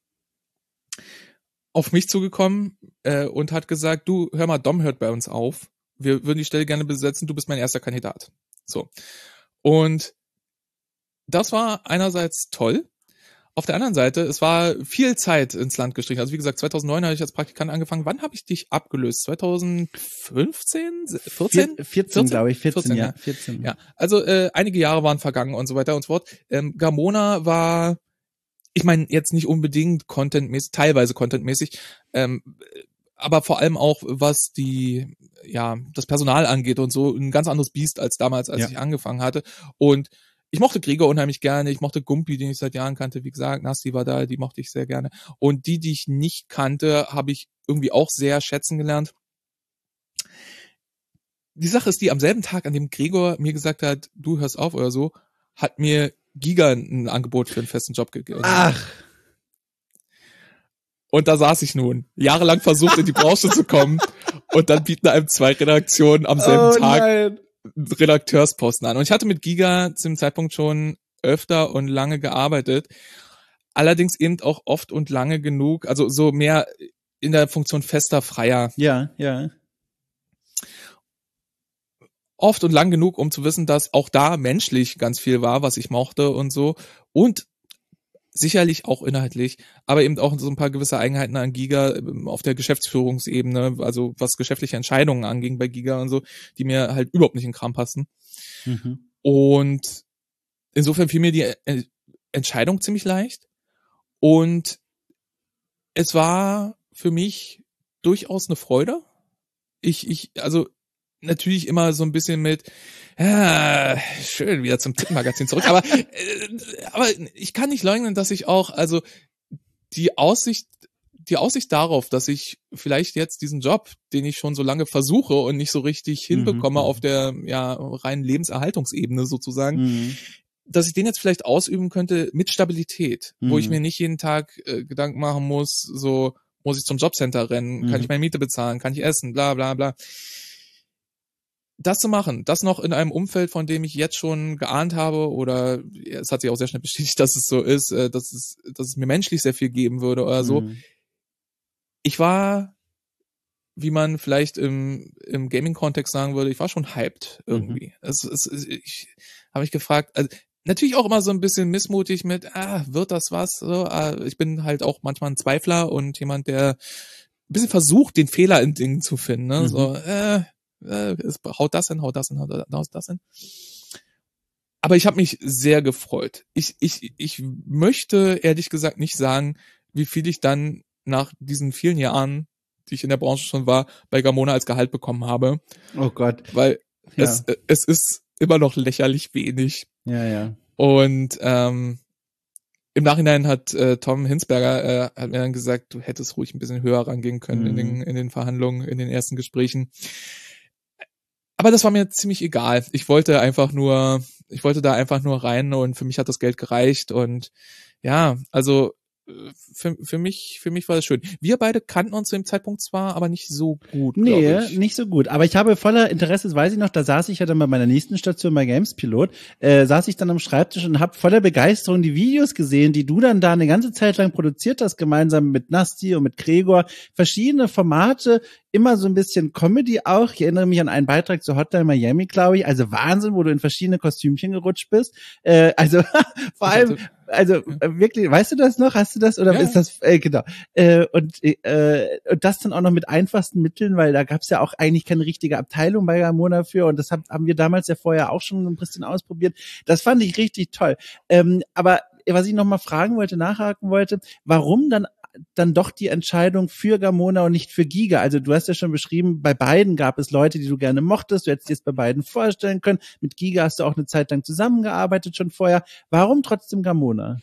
auf mich zugekommen äh, und hat gesagt, du, hör mal, Dom hört bei uns auf. Wir würden die Stelle gerne besetzen, du bist mein erster Kandidat. So. Und das war einerseits toll. Auf der anderen Seite, es war viel Zeit ins Land gestrichen. Also wie gesagt, zweitausendneun habe ich als Praktikant angefangen. Wann habe ich dich abgelöst? zweitausendfünfzehn? vierzehn? vierzehn, vierzehn glaube ich. vierzehn, vierzehn, ja. vierzehn. Ja, also äh, einige Jahre waren vergangen und so weiter und so fort. Ähm, Gamona war, ich meine, jetzt nicht unbedingt contentmäßig, teilweise contentmäßig, ähm, aber vor allem auch, was die, ja, das Personal angeht und so, ein ganz anderes Biest als damals, als ja. ich angefangen hatte. Und ich mochte Gregor unheimlich gerne, ich mochte Gumpi, den ich seit Jahren kannte, wie gesagt, Nasti war da, die mochte ich sehr gerne. Und die, die ich nicht kannte, habe ich irgendwie auch sehr schätzen gelernt. Die Sache ist die, am selben Tag, an dem Gregor mir gesagt hat, du hörst auf oder so, hat mir Giga ein Angebot für einen festen Job gegeben. Ach. Und da saß ich nun, jahrelang versucht, in die Branche zu kommen und dann bieten einem zwei Redaktionen am selben oh, Tag nein. Redakteursposten an. Und ich hatte mit Giga zu dem Zeitpunkt schon öfter und lange gearbeitet. Allerdings eben auch oft und lange genug, also so mehr in der Funktion fester Freier. Ja, ja. Oft und lang genug, um zu wissen, dass auch da menschlich ganz viel war, was ich mochte und so. Und sicherlich auch inhaltlich, aber eben auch so ein paar gewisse Eigenheiten an Giga auf der Geschäftsführungsebene, also was geschäftliche Entscheidungen anging bei Giga und so, die mir halt überhaupt nicht in den Kram passten. Mhm. Und insofern fiel mir die Entscheidung ziemlich leicht und es war für mich durchaus eine Freude. Ich, ich, also natürlich immer so ein bisschen mit, ja, schön, wieder zum Tittenmagazin zurück, aber, äh, aber ich kann nicht leugnen, dass ich auch, also die Aussicht, die Aussicht darauf, dass ich vielleicht jetzt diesen Job, den ich schon so lange versuche und nicht so richtig hinbekomme mhm. auf der ja reinen Lebenserhaltungsebene sozusagen, mhm. dass ich den jetzt vielleicht ausüben könnte mit Stabilität, mhm. wo ich mir nicht jeden Tag äh, Gedanken machen muss, so muss ich zum Jobcenter rennen, mhm. kann ich meine Miete bezahlen, kann ich essen, bla bla bla. Das zu machen, das noch in einem Umfeld, von dem ich jetzt schon geahnt habe, oder ja, es hat sich auch sehr schnell bestätigt, dass es so ist, äh, dass es, dass es mir menschlich sehr viel geben würde oder so. Mhm. Ich war, wie man vielleicht im, im Gaming-Kontext sagen würde, ich war schon hyped irgendwie. Mhm. Es, es, ich habe mich gefragt, also natürlich auch immer so ein bisschen missmutig mit, ah, wird das was? So, ah, ich bin halt auch manchmal ein Zweifler und jemand, der ein bisschen versucht, den Fehler in Dingen zu finden. Ne? Mhm. So, äh, äh, es, haut das hin, haut das hin, haut das hin. Aber ich habe mich sehr gefreut. Ich, ich, ich möchte ehrlich gesagt nicht sagen, wie viel ich dann nach diesen vielen Jahren, die ich in der Branche schon war, bei Gamona als Gehalt bekommen habe. Oh Gott. Weil ja. es, es ist immer noch lächerlich wenig. Ja, ja. Und ähm, im Nachhinein hat äh, Tom Hinsberger äh, hat mir dann gesagt, du hättest ruhig ein bisschen höher rangehen können mhm. in den in den Verhandlungen, in den ersten Gesprächen. Aber das war mir ziemlich egal. Ich wollte einfach nur, ich wollte da einfach nur rein und für mich hat das Geld gereicht und ja, also für, für mich, für mich war das schön. Wir beide kannten uns zu dem Zeitpunkt zwar, aber nicht so gut, nee, glaube ich. Nicht so gut. Aber ich habe voller Interesse, das weiß ich noch, da saß ich ja dann bei meiner nächsten Station bei Gamespilot, äh, saß ich dann am Schreibtisch und habe voller Begeisterung die Videos gesehen, die du dann da eine ganze Zeit lang produziert hast, gemeinsam mit Nasti und mit Gregor. Verschiedene Formate, immer so ein bisschen Comedy auch. Ich erinnere mich an einen Beitrag zu Hotline Miami, glaube ich. Also Wahnsinn, wo du in verschiedene Kostümchen gerutscht bist. Äh, also vor allem, also äh, wirklich, weißt du das noch? Hast du das? Oder ja. ist das, äh, genau. Äh, und, äh, und das dann auch noch mit einfachsten Mitteln, weil da gab es ja auch eigentlich keine richtige Abteilung bei Gamona für. Und das hab, haben wir damals ja vorher auch schon ein bisschen ausprobiert. Das fand ich richtig toll. Ähm, aber was ich noch mal fragen wollte, nachhaken wollte, warum dann dann doch die Entscheidung für Gamona und nicht für Giga? Also du hast ja schon beschrieben, bei beiden gab es Leute, die du gerne mochtest, du hättest dir jetzt bei beiden vorstellen können. Mit Giga hast du auch eine Zeit lang zusammengearbeitet schon vorher. Warum trotzdem Gamona?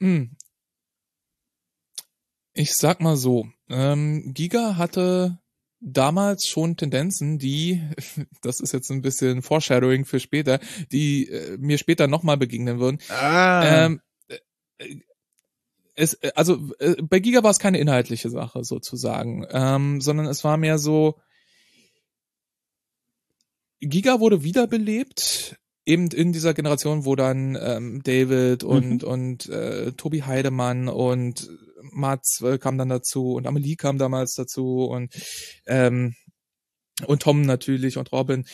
Ich sag mal so, ähm, Giga hatte damals schon Tendenzen, die, das ist jetzt ein bisschen Foreshadowing für später, die äh, mir später nochmal begegnen würden. Ah. Ähm, äh, Es, also bei Giga war es keine inhaltliche Sache sozusagen, ähm, sondern es war mehr so, Giga wurde wiederbelebt eben in dieser Generation, wo dann ähm, David und Mhm. und äh, Tobi Heidemann und Mats äh, kam dann dazu und Amelie kam damals dazu und ähm, und Tom natürlich und Robin.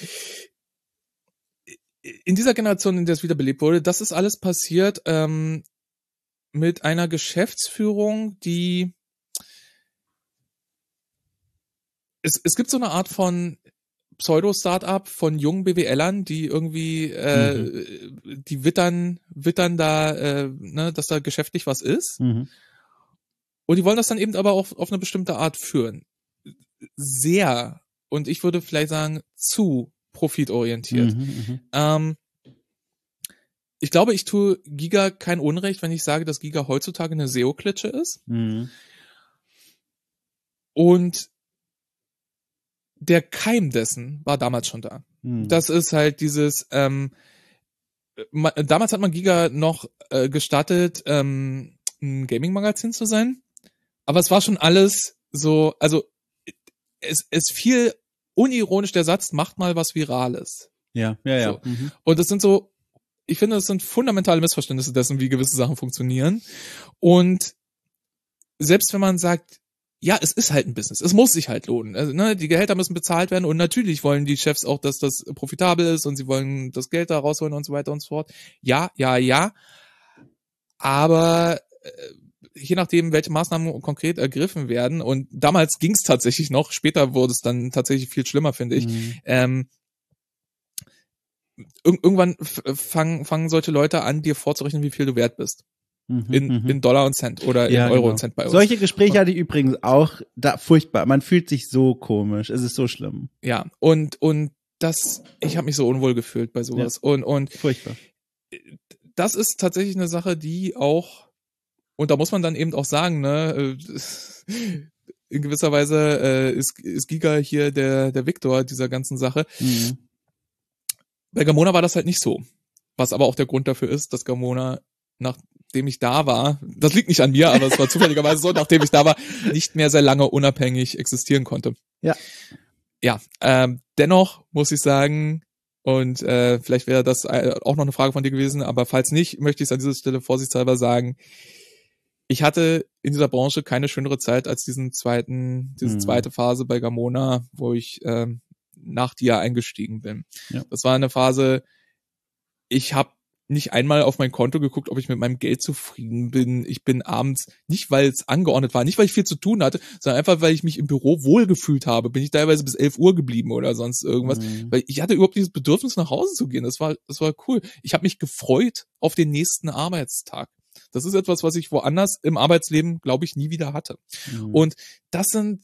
In dieser Generation, in der es wiederbelebt wurde, das ist alles passiert ähm, mit einer Geschäftsführung, die es, es gibt so eine Art von Pseudo-Startup von jungen BWLern, die irgendwie äh, Mhm. die wittern wittern da, äh, ne, dass da geschäftlich was ist. Mhm. Und die wollen das dann eben aber auch auf eine bestimmte Art führen. Sehr, und ich würde vielleicht sagen, zu profitorientiert. Mhm. Mhm. Ähm, ich glaube, ich tue Giga kein Unrecht, wenn ich sage, dass Giga heutzutage eine S E O-Klitsche ist. Mhm. Und der Keim dessen war damals schon da. Mhm. Das ist halt dieses, ähm, ma, damals hat man Giga noch äh, gestattet, ähm, ein Gaming-Magazin zu sein. Aber es war schon alles so, also es, es fiel unironisch der Satz, macht mal was Virales. Ja, ja, ja. So. Mhm. Und das sind so, ich finde, das sind fundamentale Missverständnisse dessen, wie gewisse Sachen funktionieren. Und selbst wenn man sagt, ja, es ist halt ein Business, es muss sich halt lohnen. Also, ne, die Gehälter müssen bezahlt werden und natürlich wollen die Chefs auch, dass das profitabel ist und sie wollen das Geld da rausholen und so weiter und so fort. Ja, ja, ja. Aber äh, je nachdem, welche Maßnahmen konkret ergriffen werden, und damals ging es tatsächlich noch, später wurde es dann tatsächlich viel schlimmer, finde ich, Mhm. ähm, ir- irgendwann fangen fangen solche Leute an, dir vorzurechnen, wie viel du wert bist. Mhm. In, Mhm. in Dollar und Cent oder in Ja, Euro genau. und Cent bei uns. Solche Gespräche hatte ich übrigens auch, da furchtbar. Man fühlt sich so komisch, es ist so schlimm. Ja, und und das, ich habe mich so unwohl gefühlt bei sowas. Und und Furchtbar. das ist tatsächlich eine Sache, die auch, und da muss man dann eben auch sagen, ne, äh, in gewisser Weise äh, ist, ist Giga hier der der Viktor dieser ganzen Sache. Mhm. Bei Gamona war das halt nicht so. Was aber auch der Grund dafür ist, dass Gamona, nachdem ich da war, das liegt nicht an mir, aber es war zufälligerweise so, nachdem ich da war, nicht mehr sehr lange unabhängig existieren konnte. Ja. Ja, ähm, dennoch muss ich sagen, und äh, vielleicht wäre das auch noch eine Frage von dir gewesen, aber falls nicht, möchte ich es an dieser Stelle vorsichtshalber sagen, ich hatte in dieser Branche keine schönere Zeit als diesen zweiten, diese Mhm. zweite Phase bei Gamona, wo ich ähm, nach dir eingestiegen bin. Ja. Das war eine Phase, ich habe nicht einmal auf mein Konto geguckt, ob ich mit meinem Geld zufrieden bin. Ich bin abends, nicht weil es angeordnet war, nicht weil ich viel zu tun hatte, sondern einfach, weil ich mich im Büro wohlgefühlt habe, bin ich teilweise bis elf Uhr geblieben oder sonst irgendwas. Mhm. Weil ich hatte überhaupt dieses Bedürfnis, nach Hause zu gehen. Das war, das war cool. Ich habe mich gefreut auf den nächsten Arbeitstag. Das ist etwas, was ich woanders im Arbeitsleben, glaube ich, nie wieder hatte. Mhm. Und das sind,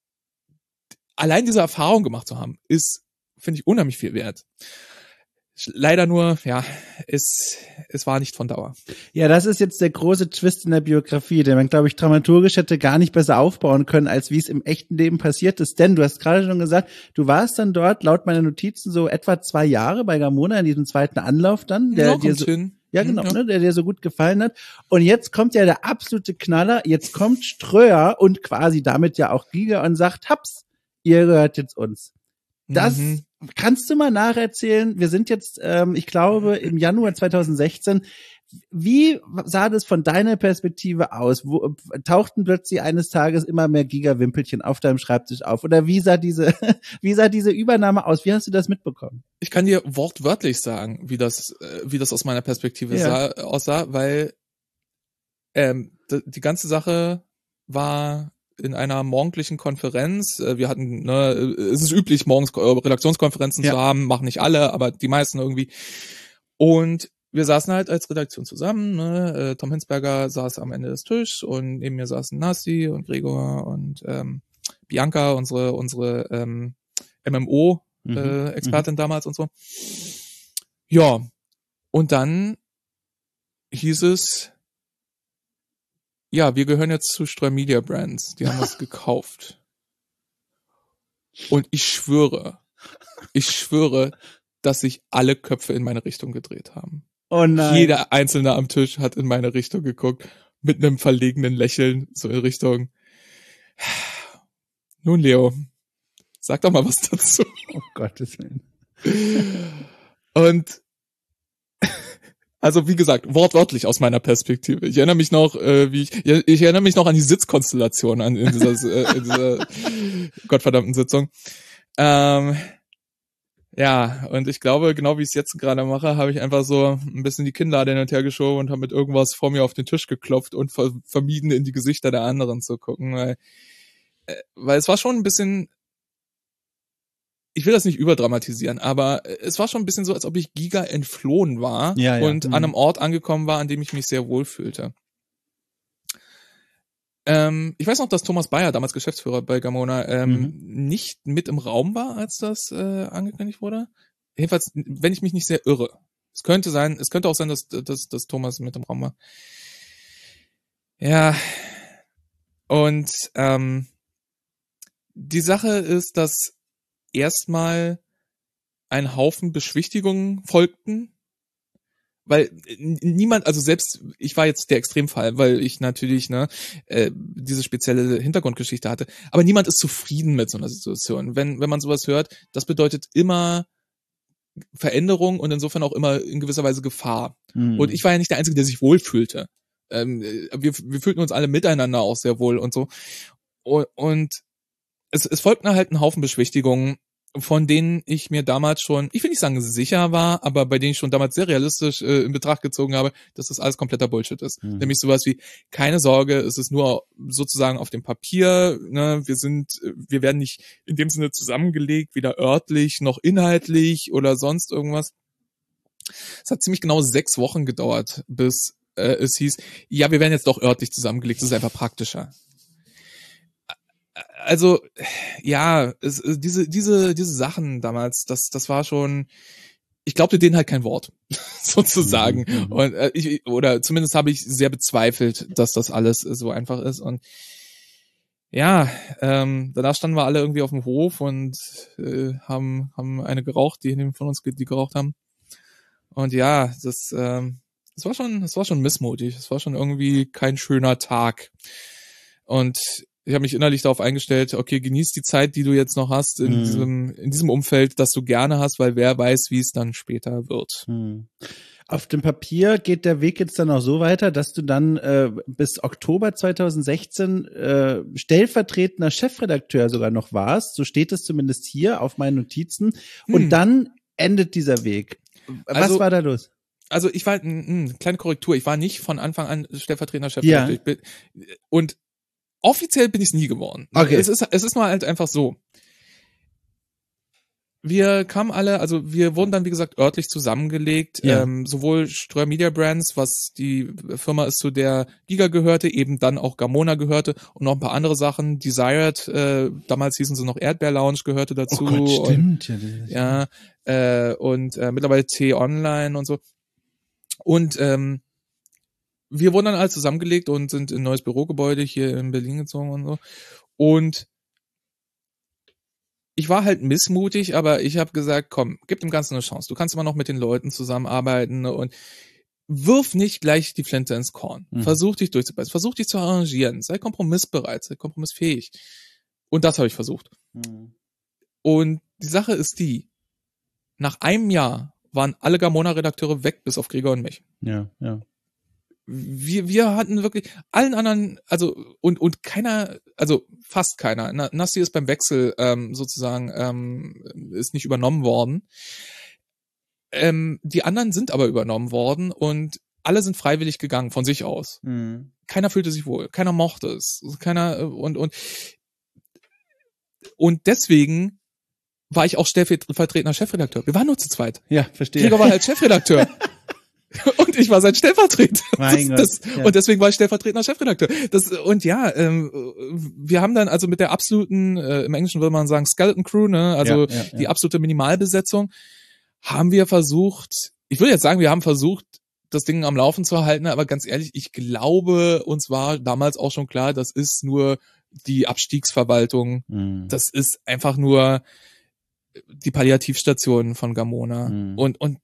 allein diese Erfahrung gemacht zu haben, ist, finde ich, unheimlich viel wert. Leider nur, ja, es, es war nicht von Dauer. Ja, das ist jetzt der große Twist in der Biografie, den man, glaube ich, dramaturgisch hätte gar nicht besser aufbauen können, als wie es im echten Leben passiert ist. Denn du hast gerade schon gesagt, du warst dann dort, laut meiner Notizen, so etwa zwei Jahre bei Gamona in diesem zweiten Anlauf dann, der Ja, dir kommt so, hin. ja genau, Ja. ne, der dir so gut gefallen hat. Und jetzt kommt ja der absolute Knaller, jetzt kommt Ströer und quasi damit ja auch Giga und sagt, haps, ihr gehört jetzt uns. Das Mhm. kannst du mal nacherzählen. Wir sind jetzt, ähm, ich glaube, im Januar zweitausendsechzehn. Wie sah das von deiner Perspektive aus? Wo, tauchten plötzlich eines Tages immer mehr Giga-Wimpelchen auf deinem Schreibtisch auf? Oder wie sah diese, wie sah diese Übernahme aus? Wie hast du das mitbekommen? Ich kann dir wortwörtlich sagen, wie das, äh, wie das aus meiner Perspektive Ja. sah, aussah, weil ähm, d- die ganze Sache war in einer morgendlichen Konferenz. Äh, Wir hatten, ne, es ist üblich, morgens äh, Redaktionskonferenzen Ja. zu haben, machen nicht alle, aber die meisten irgendwie. Und wir saßen halt als Redaktion zusammen, ne? Äh, Tom Hinsberger saß am Ende des Tisches und neben mir saßen Nasti und Gregor und ähm, Bianca, unsere unsere ähm, M M O Mhm. äh, Expertin damals und so. Ja, und dann hieß es, ja, wir gehören jetzt zu Streu Media Brands. Die haben das gekauft. Und ich schwöre, ich schwöre, dass sich alle Köpfe in meine Richtung gedreht haben. Oh nein. Jeder Einzelne am Tisch hat in meine Richtung geguckt, mit einem verlegenen Lächeln, so in Richtung, nun Leo, sag doch mal was dazu. Oh Gottes Willen. Und Also wie gesagt, wortwörtlich aus meiner Perspektive. Ich erinnere mich noch, äh, wie ich, ja, ich erinnere mich noch an die Sitzkonstellation an in dieser, äh, in dieser gottverdammten Sitzung. Ähm, ja, und ich glaube, genau wie ich es jetzt gerade mache, habe ich einfach so ein bisschen die Kinnlade hin und her geschoben und habe mit irgendwas vor mir auf den Tisch geklopft und ver- vermieden, in die Gesichter der anderen zu gucken, weil, äh, weil es war schon ein bisschen, ich will das nicht überdramatisieren, aber es war schon ein bisschen so, als ob ich Giga entflohen war ja, ja. und mhm. an einem Ort angekommen war, an dem ich mich sehr wohl fühlte. Ähm, ich weiß noch, dass Thomas Bayer, damals Geschäftsführer bei Gamona, ähm, Mhm. nicht mit im Raum war, als das äh, angekündigt wurde. Jedenfalls, wenn ich mich nicht sehr irre. Es könnte sein, es könnte auch sein, dass, dass, dass Thomas mit im Raum war. Ja. Und ähm, die Sache ist, dass erstmal ein Haufen Beschwichtigungen folgten. Weil n- niemand, also selbst ich war jetzt der Extremfall, weil ich natürlich ne äh, diese spezielle Hintergrundgeschichte hatte, aber niemand ist zufrieden mit so einer Situation. Wenn wenn man sowas hört, das bedeutet immer Veränderung und insofern auch immer in gewisser Weise Gefahr. Mhm. Und ich war ja nicht der Einzige, der sich wohlfühlte. Ähm, äh, wir wir fühlten uns alle miteinander auch sehr wohl und so. Und, und es, es folgten halt ein Haufen Beschwichtigungen, von denen ich mir damals schon, ich will nicht sagen sicher war, aber bei denen ich schon damals sehr realistisch äh, in Betracht gezogen habe, dass das alles kompletter Bullshit ist. Mhm. Nämlich sowas wie, keine Sorge, es ist nur sozusagen auf dem Papier, ne, wir sind, wir werden nicht in dem Sinne zusammengelegt, weder örtlich noch inhaltlich oder sonst irgendwas. Es hat ziemlich genau sechs Wochen gedauert, bis äh, es hieß, ja, wir werden jetzt doch örtlich zusammengelegt, das ist einfach praktischer. Also, ja, es, diese, diese, diese Sachen damals, das, das war schon, ich glaubte denen halt kein Wort, sozusagen. Mhm, mhm. Und äh, ich, oder zumindest habe ich sehr bezweifelt, dass das alles so einfach ist. Und ja, ähm, danach standen wir alle irgendwie auf dem Hof und äh, haben, haben eine geraucht, die von uns die geraucht haben. Und ja, das, ähm, das war schon, das war schon missmutig. Es war schon irgendwie kein schöner Tag. Und ich habe mich innerlich darauf eingestellt, okay, genieß die Zeit, die du jetzt noch hast in Mhm. diesem in diesem Umfeld, das du gerne hast, weil wer weiß, wie es dann später wird. Mhm. Auf dem Papier geht der Weg jetzt dann auch so weiter, dass du dann äh, bis Oktober zweitausendsechzehn äh, stellvertretender Chefredakteur sogar noch warst. So steht es zumindest hier auf meinen Notizen. Und Hm. dann endet dieser Weg. Was Also- war da los? Also ich war, mh, kleine Korrektur, ich war nicht von Anfang an stellvertretender Ja. Chefredakteur. Ich bin, und offiziell bin ich es nie geworden. Okay. Es ist, es ist nur halt einfach so. Wir kamen alle, also wir wurden dann, wie gesagt, örtlich zusammengelegt. Ja. Ähm, sowohl Ströer Media Brands, was die Firma ist, zu der Giga gehörte, eben dann auch Gamona gehörte und noch ein paar andere Sachen. Desired, äh, damals hießen sie noch Erdbeer Lounge, gehörte dazu. Oh Gott, stimmt. Und, ja, äh, und äh, mittlerweile T-Online und so. Und ähm, wir wurden dann alle zusammengelegt und sind in ein neues Bürogebäude hier in Berlin gezogen und so. Und ich war halt missmutig, aber ich habe gesagt, komm, gib dem Ganzen eine Chance. Du kannst immer noch mit den Leuten zusammenarbeiten und wirf nicht gleich die Flinte ins Korn. Mhm. Versuch dich durchzubeißen, versuch dich zu arrangieren, sei kompromissbereit, sei kompromissfähig. Und das habe ich versucht. Mhm. Und die Sache ist die, nach einem Jahr waren alle Gamona-Redakteure weg, bis auf Gregor und mich. Ja, ja. Wir, wir hatten wirklich allen anderen, also und und keiner, also fast keiner. Na, Nasti ist beim Wechsel ähm, sozusagen ähm, ist nicht übernommen worden. Ähm, die anderen sind aber übernommen worden und alle sind freiwillig gegangen von sich aus. Mhm. Keiner fühlte sich wohl, keiner mochte es, keiner äh, und und und deswegen war ich auch stellvertretender Chefredakteur. Wir waren nur zu zweit. Ja, verstehe. Gregor war halt Chefredakteur. Und ich war sein Stellvertreter. Mein das, Gott, das, ja. Und deswegen war ich stellvertretender Chefredakteur. Das, und ja, ähm, wir haben dann also mit der absoluten, äh, im Englischen würde man sagen, Skeleton Crew, ne, also Ja, ja, ja. die absolute Minimalbesetzung, haben wir versucht, ich würde jetzt sagen, wir haben versucht, das Ding am Laufen zu halten, aber ganz ehrlich, ich glaube, uns war damals auch schon klar, das ist nur die Abstiegsverwaltung, Mhm. das ist einfach nur die Palliativstation von Gamona. Mhm. Und, und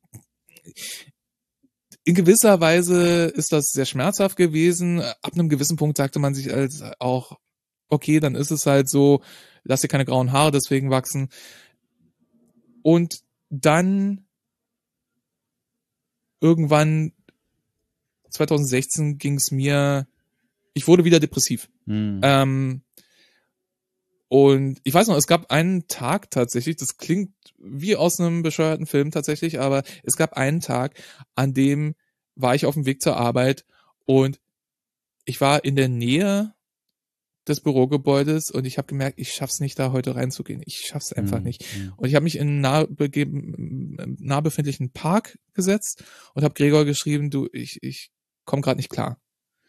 in gewisser Weise ist das sehr schmerzhaft gewesen. Ab einem gewissen Punkt sagte man sich als auch, okay, dann ist es halt so, lass dir keine grauen Haare deswegen wachsen. Und dann irgendwann zwanzig sechzehn ging es mir, ich wurde wieder depressiv. Hm. Ähm, und ich weiß noch, es gab einen Tag tatsächlich, das klingt wie aus einem bescheuerten Film tatsächlich, aber es gab einen Tag, an dem war ich auf dem Weg zur Arbeit und ich war in der Nähe des Bürogebäudes und ich habe gemerkt, ich schaff's nicht, da heute reinzugehen. Ich schaff's einfach Mhm. nicht. Und ich habe mich in einen nah, begeben, nah befindlichen Park gesetzt und habe Gregor geschrieben, du, ich, ich komme gerade nicht klar.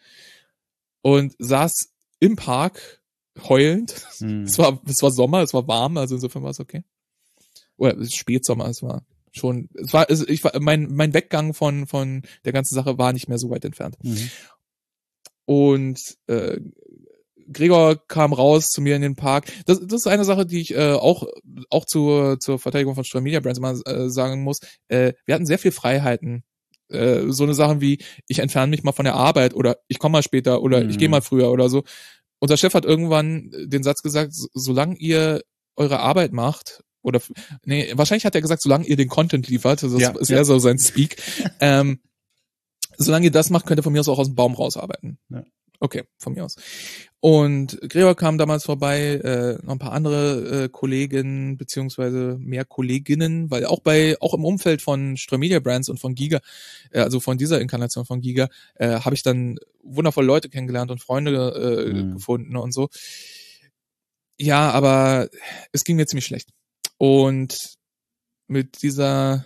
Und saß im Park heulend. Mhm. Es war, es war Sommer, es war warm, also insofern war es okay. Oder es ist Spätsommer, es war schon, es war, es, ich war, mein, mein Weggang von, von der ganzen Sache war nicht mehr so weit entfernt. Mhm. Und äh, Gregor kam raus zu mir in den Park. Das, das ist eine Sache, die ich äh, auch auch zur zur Verteidigung von Steuer Media Brands mal äh, sagen muss. Äh, wir hatten sehr viel Freiheiten. Äh, so eine Sachen wie, ich entferne mich mal von der Arbeit oder ich komme mal später oder Mhm. ich gehe mal früher oder so. Unser Chef hat irgendwann den Satz gesagt, so, solange ihr eure Arbeit macht, oder nee, wahrscheinlich hat er gesagt, solange ihr den Content liefert, das Ja, ist ja. eher so sein Speak, ähm, solange ihr das macht, könnt ihr von mir aus auch aus dem Baum rausarbeiten. Ja. Okay, von mir aus. Und Gregor kam damals vorbei, äh, noch ein paar andere äh, Kollegen, beziehungsweise mehr Kolleginnen, weil auch bei, auch im Umfeld von Ströer Media Brands und von Giga, äh, also von dieser Inkarnation von Giga, äh, habe ich dann wundervolle Leute kennengelernt und Freunde äh, Mhm. gefunden und so. Ja, aber es ging mir ziemlich schlecht. Und mit dieser,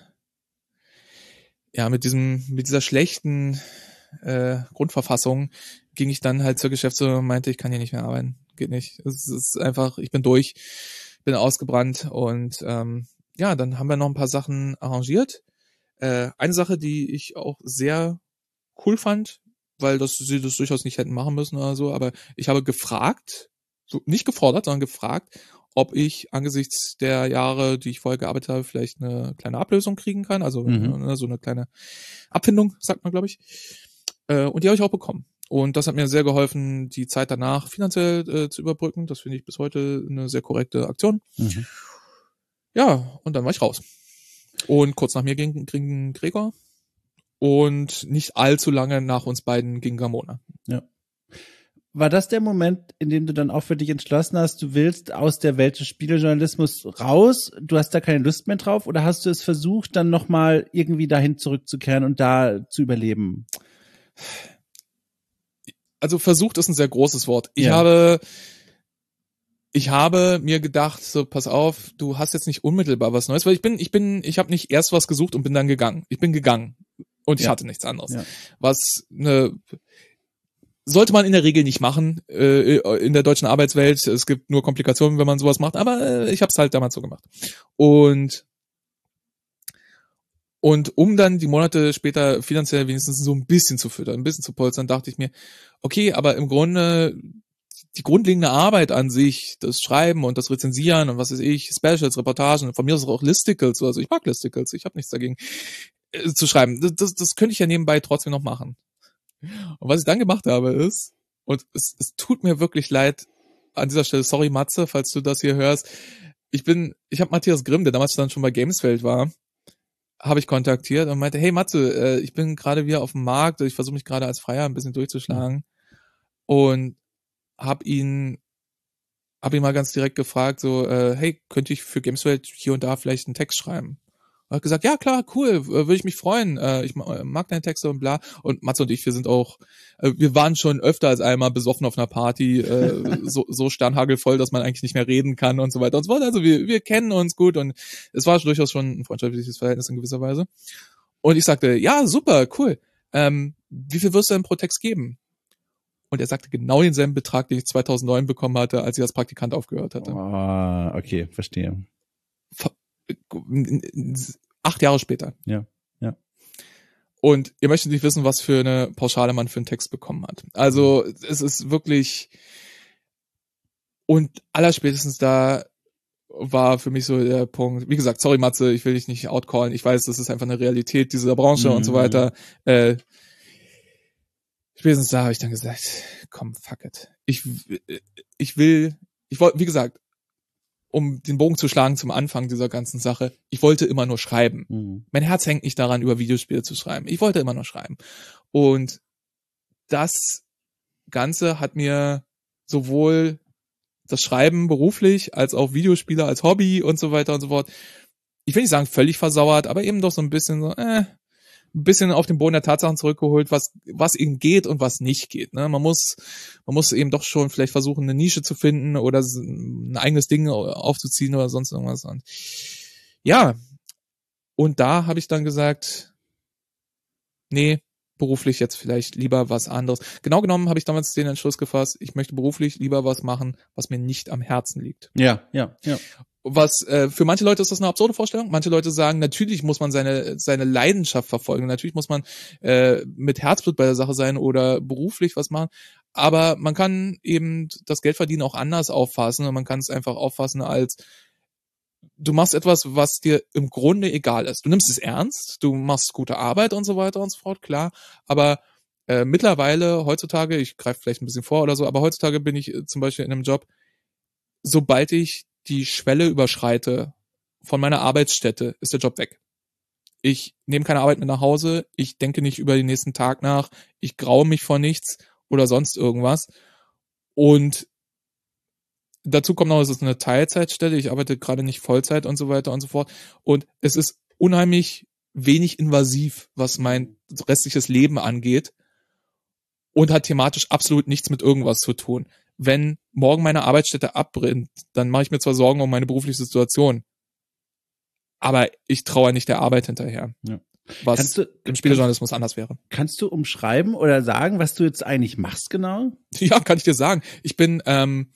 ja, mit diesem, mit dieser schlechten äh, Grundverfassung ging ich dann halt zur Geschäftsführung und meinte, ich kann hier nicht mehr arbeiten. Geht nicht. Es ist einfach, ich bin durch, bin ausgebrannt und ähm, ja, dann haben wir noch ein paar Sachen arrangiert. Äh, eine Sache, die ich auch sehr cool fand, weil das sie das durchaus nicht hätten machen müssen oder so, aber ich habe gefragt, so nicht gefordert, sondern gefragt, ob ich angesichts der Jahre, die ich vorher gearbeitet habe, vielleicht eine kleine Ablösung kriegen kann, also Mhm. ne, so eine kleine Abfindung, sagt man, glaube ich. Äh, und die habe ich auch bekommen. Und das hat mir sehr geholfen, die Zeit danach finanziell äh, zu überbrücken. Das finde ich bis heute eine sehr korrekte Aktion. Mhm. Ja, und dann war ich raus. Und kurz nach mir ging, ging Gregor. Und nicht allzu lange nach uns beiden ging Gamona. Ja. War das der Moment, in dem du dann auch für dich entschlossen hast, du willst aus der Welt des Spielejournalismus raus, du hast da keine Lust mehr drauf, oder hast du es versucht, dann nochmal irgendwie dahin zurückzukehren und da zu überleben? Also versucht ist ein sehr großes Wort. Ich Ja. habe, ich habe mir gedacht, so pass auf, du hast jetzt nicht unmittelbar was Neues, weil ich bin, ich bin, ich habe nicht erst was gesucht und bin dann gegangen. Ich bin gegangen und ich Ja. hatte nichts anderes. Ja. Was eine sollte man in der Regel nicht machen äh, in der deutschen Arbeitswelt. Es gibt nur Komplikationen, wenn man sowas macht, aber äh, ich habe es halt damals so gemacht. Und Und um dann die Monate später finanziell wenigstens so ein bisschen zu füttern, ein bisschen zu polstern, dachte ich mir, okay, aber im Grunde die grundlegende Arbeit an sich, das Schreiben und das Rezensieren und was weiß ich, Specials, Reportagen, von mir aus auch Listicles, also ich mag Listicles, ich habe nichts dagegen, äh, zu schreiben. Das, das, das könnte ich ja nebenbei trotzdem noch machen. Und was ich dann gemacht habe ist, und es, es tut mir wirklich leid, an dieser Stelle, sorry Matze, falls du das hier hörst, ich bin, ich habe Matthias Grimm, der damals dann schon bei Gamesfeld war, habe ich kontaktiert und meinte, hey Matze, äh, ich bin gerade wieder auf dem Markt, ich versuche mich gerade als Freier ein bisschen durchzuschlagen, mhm. und habe ihn hab ihn mal ganz direkt gefragt, so, äh, hey, könnte ich für Gameswelt hier und da vielleicht einen Text schreiben? Und hat gesagt, ja klar, cool, würde ich mich freuen, äh, ich mag deine Texte und bla. Und Matze und ich, wir sind auch, äh, wir waren schon öfter als einmal besoffen auf einer Party, äh, so, so sternhagelvoll, dass man eigentlich nicht mehr reden kann und so weiter und so fort. Also wir, wir kennen uns gut und es war durchaus schon ein freundschaftliches Verhältnis in gewisser Weise. Und ich sagte, ja, super, cool, ähm, wie viel wirst du denn pro Text geben? Und er sagte genau denselben Betrag, den ich zweitausendneun bekommen hatte, als ich als Praktikant aufgehört hatte. Oh, okay, verstehe. Acht Jahre später. Ja, ja. Und ihr möchtet nicht wissen, was für eine Pauschale man für einen Text bekommen hat. Also mhm. es ist wirklich, und allerspätestens da war für mich so der Punkt, wie gesagt, sorry Matze, ich will dich nicht outcallen, ich weiß, das ist einfach eine Realität dieser Branche mhm. und so weiter. Äh, spätestens da habe ich dann gesagt, komm, fuck it. Ich, ich will, ich wollte, wie gesagt, um den Bogen zu schlagen zum Anfang dieser ganzen Sache, ich wollte immer nur schreiben. Mhm. Mein Herz hängt nicht daran, über Videospiele zu schreiben. Ich wollte immer nur schreiben. Und das Ganze hat mir sowohl das Schreiben beruflich als auch Videospiele als Hobby und so weiter und so fort, ich will nicht sagen völlig versauert, aber eben doch so ein bisschen so, äh, ein bisschen auf den Boden der Tatsachen zurückgeholt, was was eben geht und was nicht geht. Ne? Man muss man muss eben doch schon vielleicht versuchen, eine Nische zu finden oder ein eigenes Ding aufzuziehen oder sonst irgendwas. Und ja, und da habe ich dann gesagt, nee, beruflich jetzt vielleicht lieber was anderes. Genau genommen habe ich damals den Entschluss gefasst, ich möchte beruflich lieber was machen, was mir nicht am Herzen liegt. Ja, ja, ja. Was äh, für manche Leute ist das eine absurde Vorstellung. Manche Leute sagen, natürlich muss man seine seine Leidenschaft verfolgen. Natürlich muss man äh, mit Herzblut bei der Sache sein oder beruflich was machen. Aber man kann eben das Geldverdienen auch anders auffassen und man kann es einfach auffassen als du machst etwas, was dir im Grunde egal ist. Du nimmst es ernst, du machst gute Arbeit und so weiter und so fort, klar. Aber äh, mittlerweile, heutzutage, ich greife vielleicht ein bisschen vor oder so, aber heutzutage bin ich äh, zum Beispiel in einem Job, sobald ich die Schwelle überschreite von meiner Arbeitsstätte, ist der Job weg. Ich nehme keine Arbeit mit nach Hause, ich denke nicht über den nächsten Tag nach, ich graue mich vor nichts oder sonst irgendwas. Und dazu kommt noch, es ist eine Teilzeitstelle, ich arbeite gerade nicht Vollzeit und so weiter und so fort. Und es ist unheimlich wenig invasiv, was mein restliches Leben angeht und hat thematisch absolut nichts mit irgendwas zu tun. Wenn morgen meine Arbeitsstätte abbrennt, dann mache ich mir zwar Sorgen um meine berufliche Situation, aber ich traue nicht der Arbeit hinterher. Ja. Was kannst du, im Spielejournalismus kannst, anders wäre. Kannst du umschreiben oder sagen, was du jetzt eigentlich machst genau? Ja, kann ich dir sagen. Ich bin, ähm,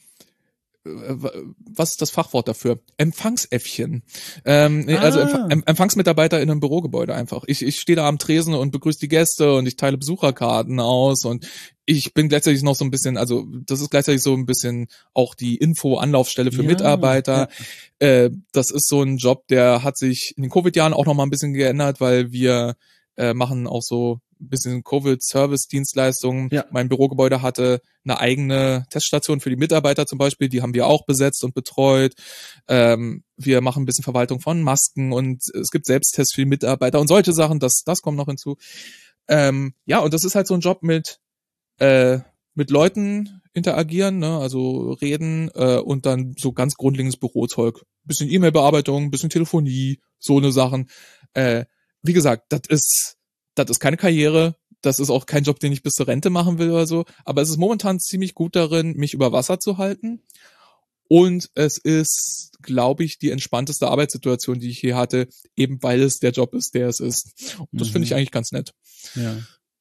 was ist das Fachwort dafür? Empfangsäffchen. Ähm, ah. Also Empf- Empfangsmitarbeiter in einem Bürogebäude einfach. Ich, ich stehe da am Tresen und begrüße die Gäste und ich teile Besucherkarten aus und ich bin gleichzeitig noch so ein bisschen, also das ist gleichzeitig so ein bisschen auch die Info-Anlaufstelle für ja, Mitarbeiter. Ja. Äh, das ist so ein Job, der hat sich in den Covid-Jahren auch noch mal ein bisschen geändert, weil wir äh, machen auch so ein bisschen Covid-Service-Dienstleistungen. Ja. Mein Bürogebäude hatte eine eigene Teststation für die Mitarbeiter zum Beispiel, die haben wir auch besetzt und betreut. Ähm, wir machen ein bisschen Verwaltung von Masken und es gibt Selbsttests für die Mitarbeiter und solche Sachen, das, das kommt noch hinzu. Ähm, ja, und das ist halt so ein Job mit äh, mit Leuten interagieren, ne, also reden äh, und dann so ganz grundlegendes Bürozeug. Bisschen E-Mail-Bearbeitung, bisschen Telefonie, so eine Sachen. Äh, wie gesagt, das ist Das ist keine Karriere, das ist auch kein Job, den ich bis zur Rente machen will oder so, aber es ist momentan ziemlich gut darin, mich über Wasser zu halten und es ist, glaube ich, die entspannteste Arbeitssituation, die ich hier hatte, eben weil es der Job ist, der es ist. Und das mhm. finde ich eigentlich ganz nett. Ja.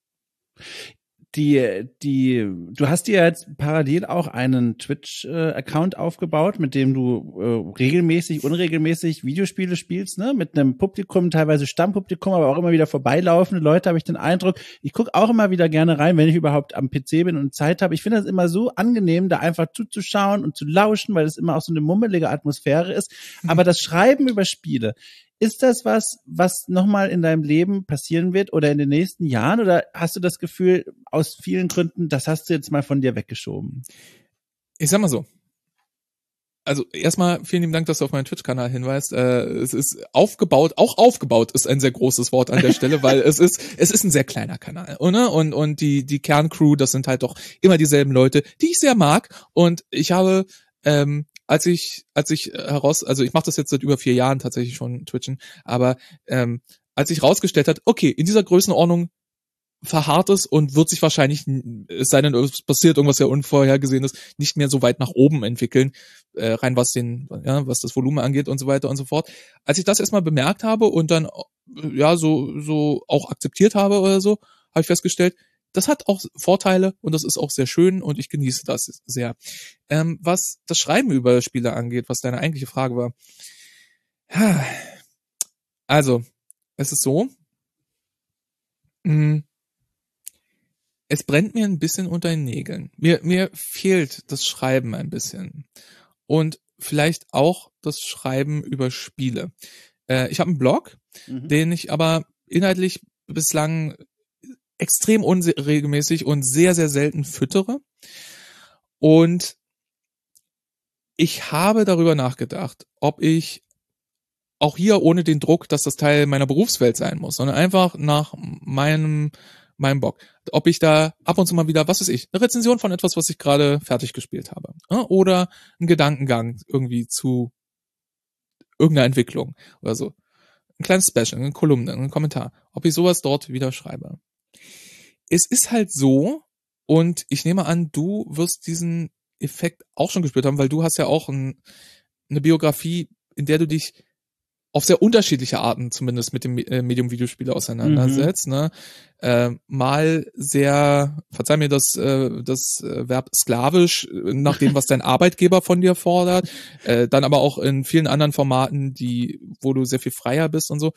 Die, die, du hast dir jetzt parallel auch einen Twitch-Account äh, aufgebaut, mit dem du äh, regelmäßig, unregelmäßig Videospiele spielst, ne? Mit einem Publikum, teilweise Stammpublikum, aber auch immer wieder vorbeilaufende Leute, habe ich den Eindruck. Ich gucke auch immer wieder gerne rein, wenn ich überhaupt am P C bin und Zeit habe. Ich finde das immer so angenehm, da einfach zuzuschauen und zu lauschen, weil es immer auch so eine mummelige Atmosphäre ist. Mhm. Aber das Schreiben über Spiele, ist das was, was nochmal in deinem Leben passieren wird oder in den nächsten Jahren? Oder hast du das Gefühl, aus vielen Gründen, das hast du jetzt mal von dir weggeschoben? Ich sag mal so. Also erstmal vielen lieben Dank, dass du auf meinen Twitch-Kanal hinweist. Äh, es ist aufgebaut, auch aufgebaut ist ein sehr großes Wort an der Stelle, weil es ist es ist ein sehr kleiner Kanal, oder? Und und die die Kerncrew, das sind halt doch immer dieselben Leute, die ich sehr mag. Und ich habe ähm, Als ich, als ich heraus, also ich mache das jetzt seit über vier Jahren tatsächlich schon Twitchen, aber ähm, als ich rausgestellt hat, okay, in dieser Größenordnung verharrt es und wird sich wahrscheinlich, es sei denn, es passiert irgendwas ja Unvorhergesehenes, nicht mehr so weit nach oben entwickeln, äh, rein was den, ja, was das Volumen angeht und so weiter und so fort. Als ich das erstmal bemerkt habe und dann ja so so auch akzeptiert habe oder so, habe ich festgestellt, das hat auch Vorteile und das ist auch sehr schön und ich genieße das sehr. Ähm, was das Schreiben über Spiele angeht, was deine eigentliche Frage war. Also, es ist so, mh, es brennt mir ein bisschen unter den Nägeln. Mir, mir fehlt das Schreiben ein bisschen. Und vielleicht auch das Schreiben über Spiele. Äh, ich habe einen Blog, mhm. den ich aber inhaltlich bislang extrem unregelmäßig und sehr, sehr selten füttere. Und ich habe darüber nachgedacht, ob ich auch hier ohne den Druck, dass das Teil meiner Berufswelt sein muss, sondern einfach nach meinem meinem Bock. Ob ich da ab und zu mal wieder, was weiß ich, eine Rezension von etwas, was ich gerade fertig gespielt habe. Oder einen Gedankengang irgendwie zu irgendeiner Entwicklung oder so. Ein kleines Special, eine Kolumne, einen Kommentar. Ob ich sowas dort wieder schreibe. Es ist halt so, und ich nehme an, du wirst diesen Effekt auch schon gespürt haben, weil du hast ja auch ein, eine Biografie, in der du dich auf sehr unterschiedliche Arten zumindest mit dem Medium Videospiele auseinandersetzt. Mhm. Ne? Äh, mal sehr, verzeih mir das, äh, das Verb sklavisch, nach dem, was dein Arbeitgeber von dir fordert, äh, dann aber auch in vielen anderen Formaten, die, wo du sehr viel freier bist und so.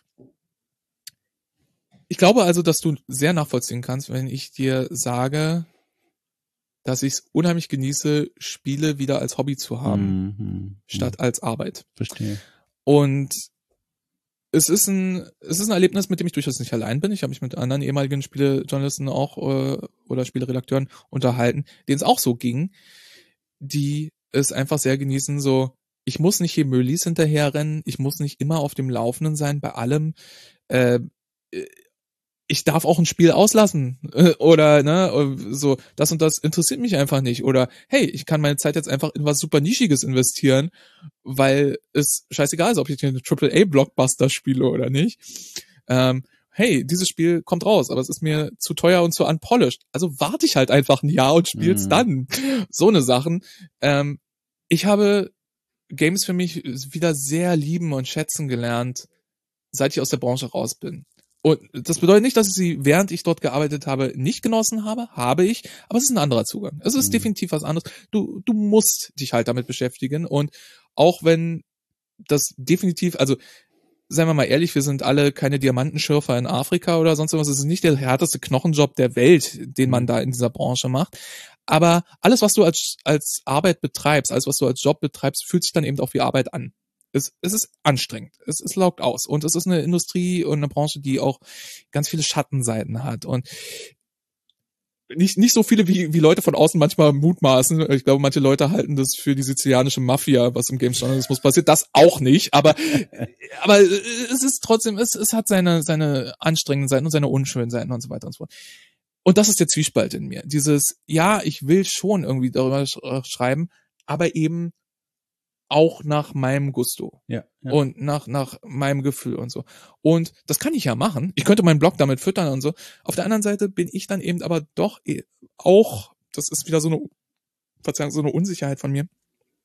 Ich glaube also, dass du sehr nachvollziehen kannst, wenn ich dir sage, dass ich es unheimlich genieße, Spiele wieder als Hobby zu haben, mhm. statt als Arbeit. Verstehe. Und es ist ein, es ist ein Erlebnis, mit dem ich durchaus nicht allein bin. Ich habe mich mit anderen ehemaligen Spielejournalisten auch äh, oder Spieleredakteuren unterhalten, denen es auch so ging, die es einfach sehr genießen, so, ich muss nicht hier Möllis hinterherrennen, ich muss nicht immer auf dem Laufenden sein bei allem. Äh, ich darf auch ein Spiel auslassen oder ne, so, das und das interessiert mich einfach nicht oder hey, ich kann meine Zeit jetzt einfach in was super Nischiges investieren, weil es scheißegal ist, ob ich einen Triple A Blockbuster spiele oder nicht. Ähm, hey, dieses Spiel kommt raus, aber es ist mir zu teuer und zu unpolished. Also warte ich halt einfach ein Jahr und spiel's mhm. dann. So eine Sachen. Ähm, ich habe Games für mich wieder sehr lieben und schätzen gelernt, seit ich aus der Branche raus bin. Und das bedeutet nicht, dass ich sie, während ich dort gearbeitet habe, nicht genossen habe. Habe ich. Aber es ist ein anderer Zugang. Es ist mhm. definitiv was anderes. Du, du musst dich halt damit beschäftigen. Und auch wenn das definitiv, also, seien wir mal ehrlich, wir sind alle keine Diamantenschürfer in Afrika oder sonst irgendwas. Es ist nicht der härteste Knochenjob der Welt, den man da in dieser Branche macht. Aber alles, was du als, als Arbeit betreibst, alles, was du als Job betreibst, fühlt sich dann eben auch wie Arbeit an. Es, es ist anstrengend, es, es laugt aus und es ist eine Industrie und eine Branche, die auch ganz viele Schattenseiten hat und nicht nicht so viele, wie wie Leute von außen manchmal mutmaßen. Ich glaube, manche Leute halten das für die sizilianische Mafia, was im Games-Journalismus passiert. Das auch nicht, aber aber es ist trotzdem, es, es hat seine seine anstrengenden Seiten und seine unschönen Seiten und so weiter und so fort. Und das ist der Zwiespalt in mir. Dieses, ja, ich will schon irgendwie darüber sch- schreiben, aber eben auch nach meinem Gusto. Ja, ja. Und nach, nach meinem Gefühl und so. Und das kann ich ja machen. Ich könnte meinen Blog damit füttern und so. Auf der anderen Seite bin ich dann eben aber doch auch, das ist wieder so eine, Verzeihung, so eine Unsicherheit von mir,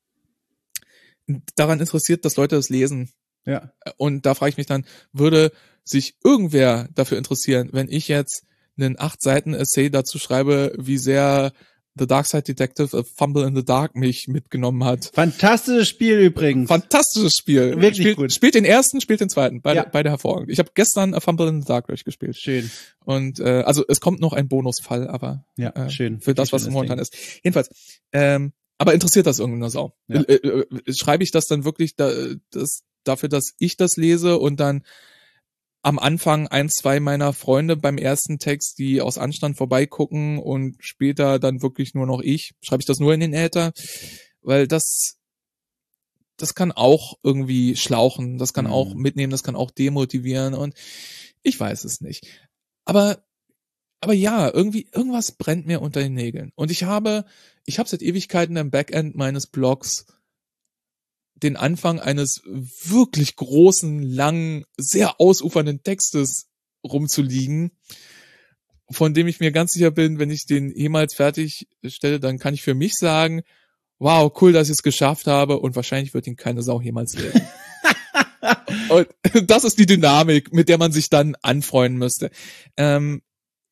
daran interessiert, dass Leute das lesen. Ja. Und da frage ich mich dann, würde sich irgendwer dafür interessieren, wenn ich jetzt einen acht Seiten Essay dazu schreibe, wie sehr The Dark Side Detective, A Fumble in the Dark mich mitgenommen hat. Fantastisches Spiel übrigens. Fantastisches Spiel. Wirklich spielt, gut. Spielt den ersten, spielt den zweiten. Beide, ja. beide hervorragend. Ich habe gestern A Fumble in the Dark durchgespielt. Schön. Und äh, also es kommt noch ein Bonusfall, aber ja, äh, schön. für das, was momentan ist. Jedenfalls, ähm, aber interessiert das irgendeine Sau? Ja. Äh, äh, schreibe ich das dann wirklich da, das, dafür, dass ich das lese und dann am Anfang ein, zwei meiner Freunde beim ersten Text, die aus Anstand vorbeigucken und später dann wirklich nur noch ich, schreibe ich das nur in den Äther, weil das das kann auch irgendwie schlauchen, das kann mhm. auch mitnehmen, das kann auch demotivieren und ich weiß es nicht. Aber aber ja, irgendwie irgendwas brennt mir unter den Nägeln und ich habe ich habe seit Ewigkeiten im Backend meines Blogs den Anfang eines wirklich großen, langen, sehr ausufernden Textes rumzuliegen, von dem ich mir ganz sicher bin, wenn ich den jemals fertigstelle, dann kann ich für mich sagen, wow, cool, dass ich es geschafft habe und wahrscheinlich wird ihn keine Sau jemals lesen. Und das ist die Dynamik, mit der man sich dann anfreunden müsste. Ähm,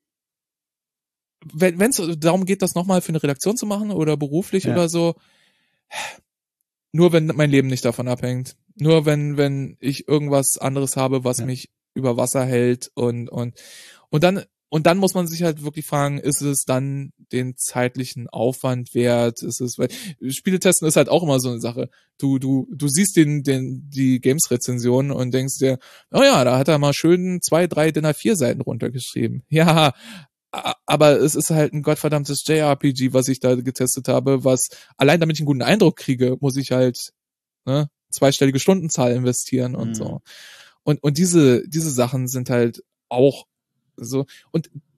wenn es darum geht, das nochmal für eine Redaktion zu machen oder beruflich ja. oder so, nur wenn mein Leben nicht davon abhängt. Nur wenn, wenn ich irgendwas anderes habe, was ja. mich über Wasser hält und, und, und dann, und dann muss man sich halt wirklich fragen, ist es dann den zeitlichen Aufwand wert? Ist es, weil Spieletesten ist halt auch immer so eine Sache. Du, du, du siehst den, den, die Games-Rezensionen und denkst dir, oh ja, da hat er mal schön zwei, drei D I N A vier Seiten runtergeschrieben. Ja, aber es ist halt ein gottverdammtes J R P G, was ich da getestet habe, was allein damit ich einen guten Eindruck kriege, muss ich halt ne, zweistellige Stundenzahl investieren und mhm. so. Und und diese diese Sachen sind halt auch so. Und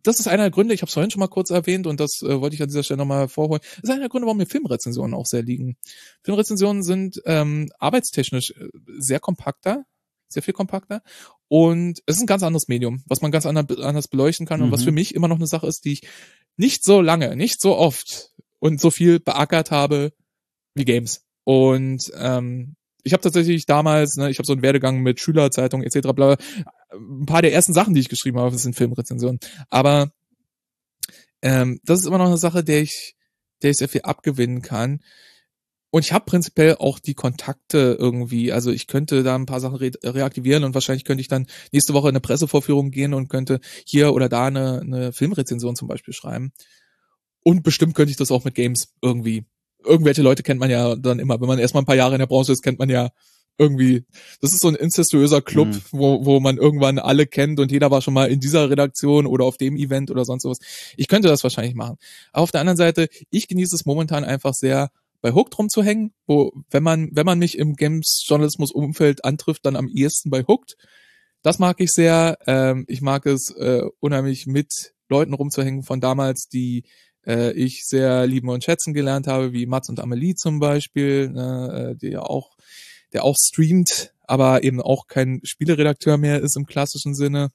das ist einer der Gründe, ich habe es vorhin schon mal kurz erwähnt und das äh, wollte ich an dieser Stelle nochmal hervorholen. Das ist einer der Gründe, warum mir Filmrezensionen auch sehr liegen. Filmrezensionen sind ähm, arbeitstechnisch sehr kompakter, sehr viel kompakter und es ist ein ganz anderes Medium, was man ganz anders beleuchten kann mhm. und was für mich immer noch eine Sache ist, die ich nicht so lange, nicht so oft und so viel beackert habe wie Games. Und ähm, ich habe tatsächlich damals, ne, ich habe so einen Werdegang mit Schülerzeitung et cetera. Bla, ein paar der ersten Sachen, die ich geschrieben habe, sind Filmrezensionen. Aber ähm, das ist immer noch eine Sache, der ich, der ich sehr viel abgewinnen kann. Und ich habe prinzipiell auch die Kontakte irgendwie, also ich könnte da ein paar Sachen re- reaktivieren und wahrscheinlich könnte ich dann nächste Woche in eine Pressevorführung gehen und könnte hier oder da eine, eine Filmrezension zum Beispiel schreiben. Und bestimmt könnte ich das auch mit Games irgendwie. Irgendwelche Leute kennt man ja dann immer. Wenn man erstmal ein paar Jahre in der Branche ist, kennt man ja irgendwie, das ist so ein incestuöser Club, mhm. wo wo man irgendwann alle kennt und jeder war schon mal in dieser Redaktion oder auf dem Event oder sonst sowas. Ich könnte das wahrscheinlich machen. Aber auf der anderen Seite, ich genieße es momentan einfach sehr, bei Hooked rumzuhängen, wo, wenn man, wenn man mich im Games-Journalismus-Umfeld antrifft, dann am ehesten bei Hooked. Das mag ich sehr. Ähm, ich mag es äh, unheimlich mit Leuten rumzuhängen von damals, die äh, ich sehr lieben und schätzen gelernt habe, wie Mats und Amelie zum Beispiel, ne, die ja auch, der auch streamt, aber eben auch kein Spieleredakteur mehr ist im klassischen Sinne.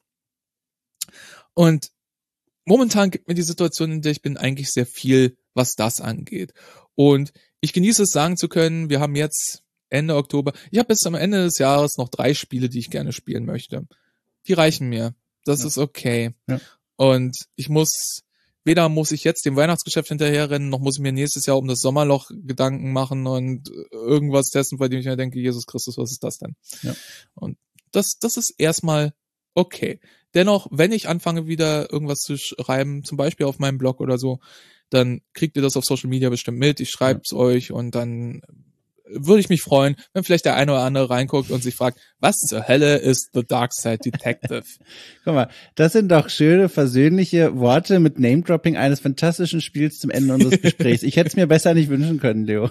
Und momentan gibt mir die Situation, in der ich bin, eigentlich sehr viel, was das angeht. Und ich genieße es, sagen zu können, wir haben jetzt Ende Oktober, ich habe bis zum Ende des Jahres noch drei Spiele, die ich gerne spielen möchte. Die reichen mir. Das ja. ist okay. Ja. Und ich muss, weder muss ich jetzt dem Weihnachtsgeschäft hinterherrennen, noch muss ich mir nächstes Jahr um das Sommerloch Gedanken machen und irgendwas testen, bei dem ich mir denke, Jesus Christus, was ist das denn? Ja. Und das, das ist erstmal okay. Dennoch, wenn ich anfange, wieder irgendwas zu schreiben, zum Beispiel auf meinem Blog oder so, dann kriegt ihr das auf Social Media bestimmt mit. Ich schreib's ja. euch und dann würde ich mich freuen, wenn vielleicht der eine oder andere reinguckt und sich fragt, was zur Hölle ist The Dark Side Detective? Guck mal, das sind doch schöne, versöhnliche Worte mit Name-Dropping eines fantastischen Spiels zum Ende unseres Gesprächs. Ich hätte es mir besser nicht wünschen können, Leo.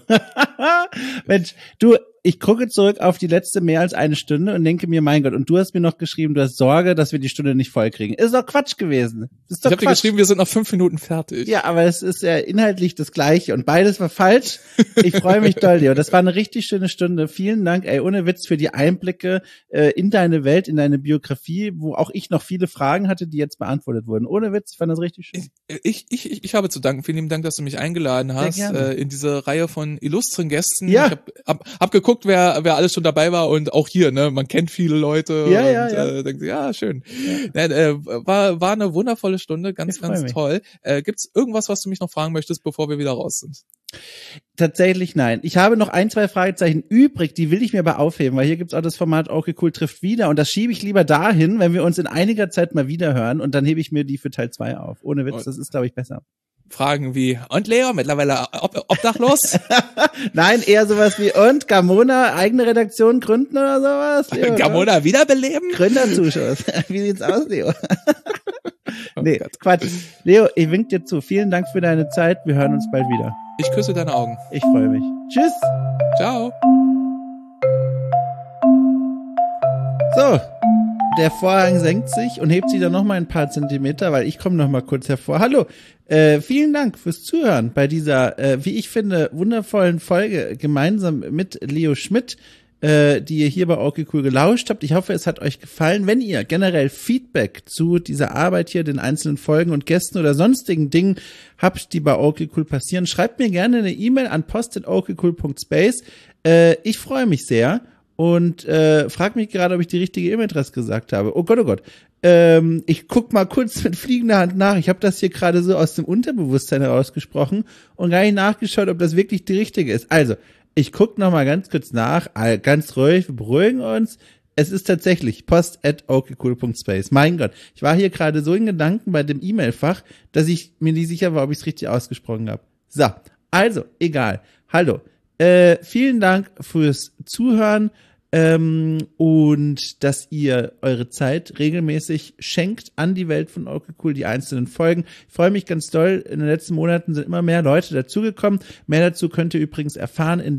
Mensch, du, ich gucke zurück auf die letzte mehr als eine Stunde und denke mir, mein Gott, und du hast mir noch geschrieben, du hast Sorge, dass wir die Stunde nicht voll kriegen. Ist doch Quatsch gewesen. Ist doch ich habe dir geschrieben, wir sind nach fünf Minuten fertig. Ja, aber es ist ja inhaltlich das Gleiche und beides war falsch. Ich freue mich doll, Leo. Das war eine richtig schöne Stunde. Vielen Dank, ey, ohne Witz, für die Einblicke äh, in deine Welt, in deine Biografie, wo auch ich noch viele Fragen hatte, die jetzt beantwortet wurden. Ohne Witz, ich fand das richtig schön. Ich, ich, ich, ich habe zu danken. Vielen lieben Dank, dass du mich eingeladen hast äh, in diese Reihe von illustren Gästen. Ja. Ich hab, hab, hab geguckt, wer, wer alles schon dabei war und auch hier, ne, man kennt viele Leute ja, und ja, ja. Äh, denkt, ja, schön. Ja. Äh, war, war eine wundervolle Stunde, ganz, ganz mich. toll. Äh, gibt's irgendwas, was du mich noch fragen möchtest, bevor wir wieder raus sind? Tatsächlich nein. Ich habe noch ein, zwei Fragezeichen übrig, die will ich mir aber aufheben, weil hier gibt's auch das Format Okay Cool trifft wieder und das schiebe ich lieber dahin, wenn wir uns in einiger Zeit mal wieder hören und dann hebe ich mir die für Teil zwei auf. Ohne Witz, das ist, glaube ich, besser. Fragen wie, und Leo, mittlerweile ob, obdachlos? Nein, eher sowas wie, und Gamona, eigene Redaktion gründen oder sowas? Leo, Gamona wiederbeleben? Gründerzuschuss. Wie sieht's aus, Leo? Oh nee, Gott. Quatsch. Leo, ich wink dir zu. Vielen Dank für deine Zeit. Wir hören uns bald wieder. Ich küsse deine Augen. Ich freue mich. Tschüss. Ciao. So. Der Vorhang senkt sich und hebt sich dann noch mal ein paar Zentimeter, weil ich komme noch mal kurz hervor. Hallo, äh, vielen Dank fürs Zuhören bei dieser, äh, wie ich finde, wundervollen Folge gemeinsam mit Leo Schmidt, äh, die ihr hier bei Okay Cool gelauscht habt. Ich hoffe, es hat euch gefallen. Wenn ihr generell Feedback zu dieser Arbeit hier, den einzelnen Folgen und Gästen oder sonstigen Dingen habt, die bei Okay Cool passieren, schreibt mir gerne eine E-Mail an post at okcool punkt space. Äh, ich freue mich sehr. Und äh, frag mich gerade, ob ich die richtige E-Mail-Adresse gesagt habe. Oh Gott, oh Gott. Ähm, ich guck mal kurz mit fliegender Hand nach. Ich habe das hier gerade so aus dem Unterbewusstsein herausgesprochen und gar nicht nachgeschaut, ob das wirklich die richtige ist. Also, ich guck noch mal ganz kurz nach. Ganz ruhig, wir beruhigen uns. Es ist tatsächlich post at okcool punkt space. Mein Gott, ich war hier gerade so in Gedanken bei dem E-Mail-Fach, dass ich mir nicht sicher war, ob ich es richtig ausgesprochen habe. So, also, egal. Hallo. Äh, vielen Dank fürs Zuhören ähm, und dass ihr eure Zeit regelmäßig schenkt an die Welt von Okay Cool, die einzelnen Folgen. Ich freue mich ganz doll. In den letzten Monaten sind immer mehr Leute dazugekommen. Mehr dazu könnt ihr übrigens erfahren in der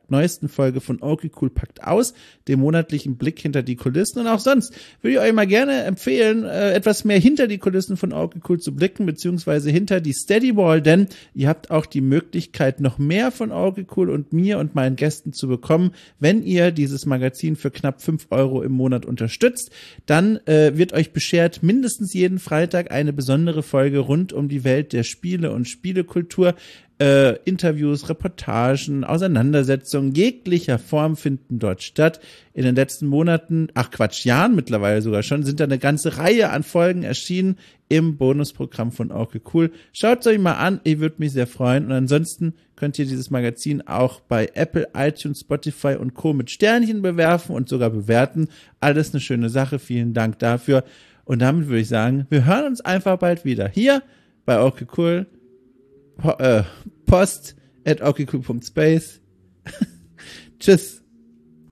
neuesten Folge von Okay Cool packt aus, dem monatlichen Blick hinter die Kulissen. Und auch sonst würde ich euch mal gerne empfehlen, äh, etwas mehr hinter die Kulissen von Okay Cool zu blicken, beziehungsweise hinter die Steady Wall, denn ihr habt auch die Möglichkeit, noch mehr von Okay Cool und mir und meinen Gästen zu bekommen, wenn ihr dieses Magazin für knapp fünf Euro im Monat unterstützt. Dann äh, wird euch beschert mindestens jeden Freitag eine besondere Folge rund um die Welt der Spiele und Spielekultur. Äh, Interviews, Reportagen, Auseinandersetzungen jeglicher Form finden dort statt. In den letzten Monaten, ach Quatsch, Jahren mittlerweile sogar schon, sind da eine ganze Reihe an Folgen erschienen im Bonusprogramm von Okay Cool. Schaut es euch mal an, ich würde mich sehr freuen. Und ansonsten könnt ihr dieses Magazin auch bei Apple, iTunes, Spotify und Co. mit Sternchen bewerfen und sogar bewerten. Alles eine schöne Sache, vielen Dank dafür. Und damit würde ich sagen, wir hören uns einfach bald wieder hier bei Okay Cool. Po- äh, post at okcool punkt space. Tschüss.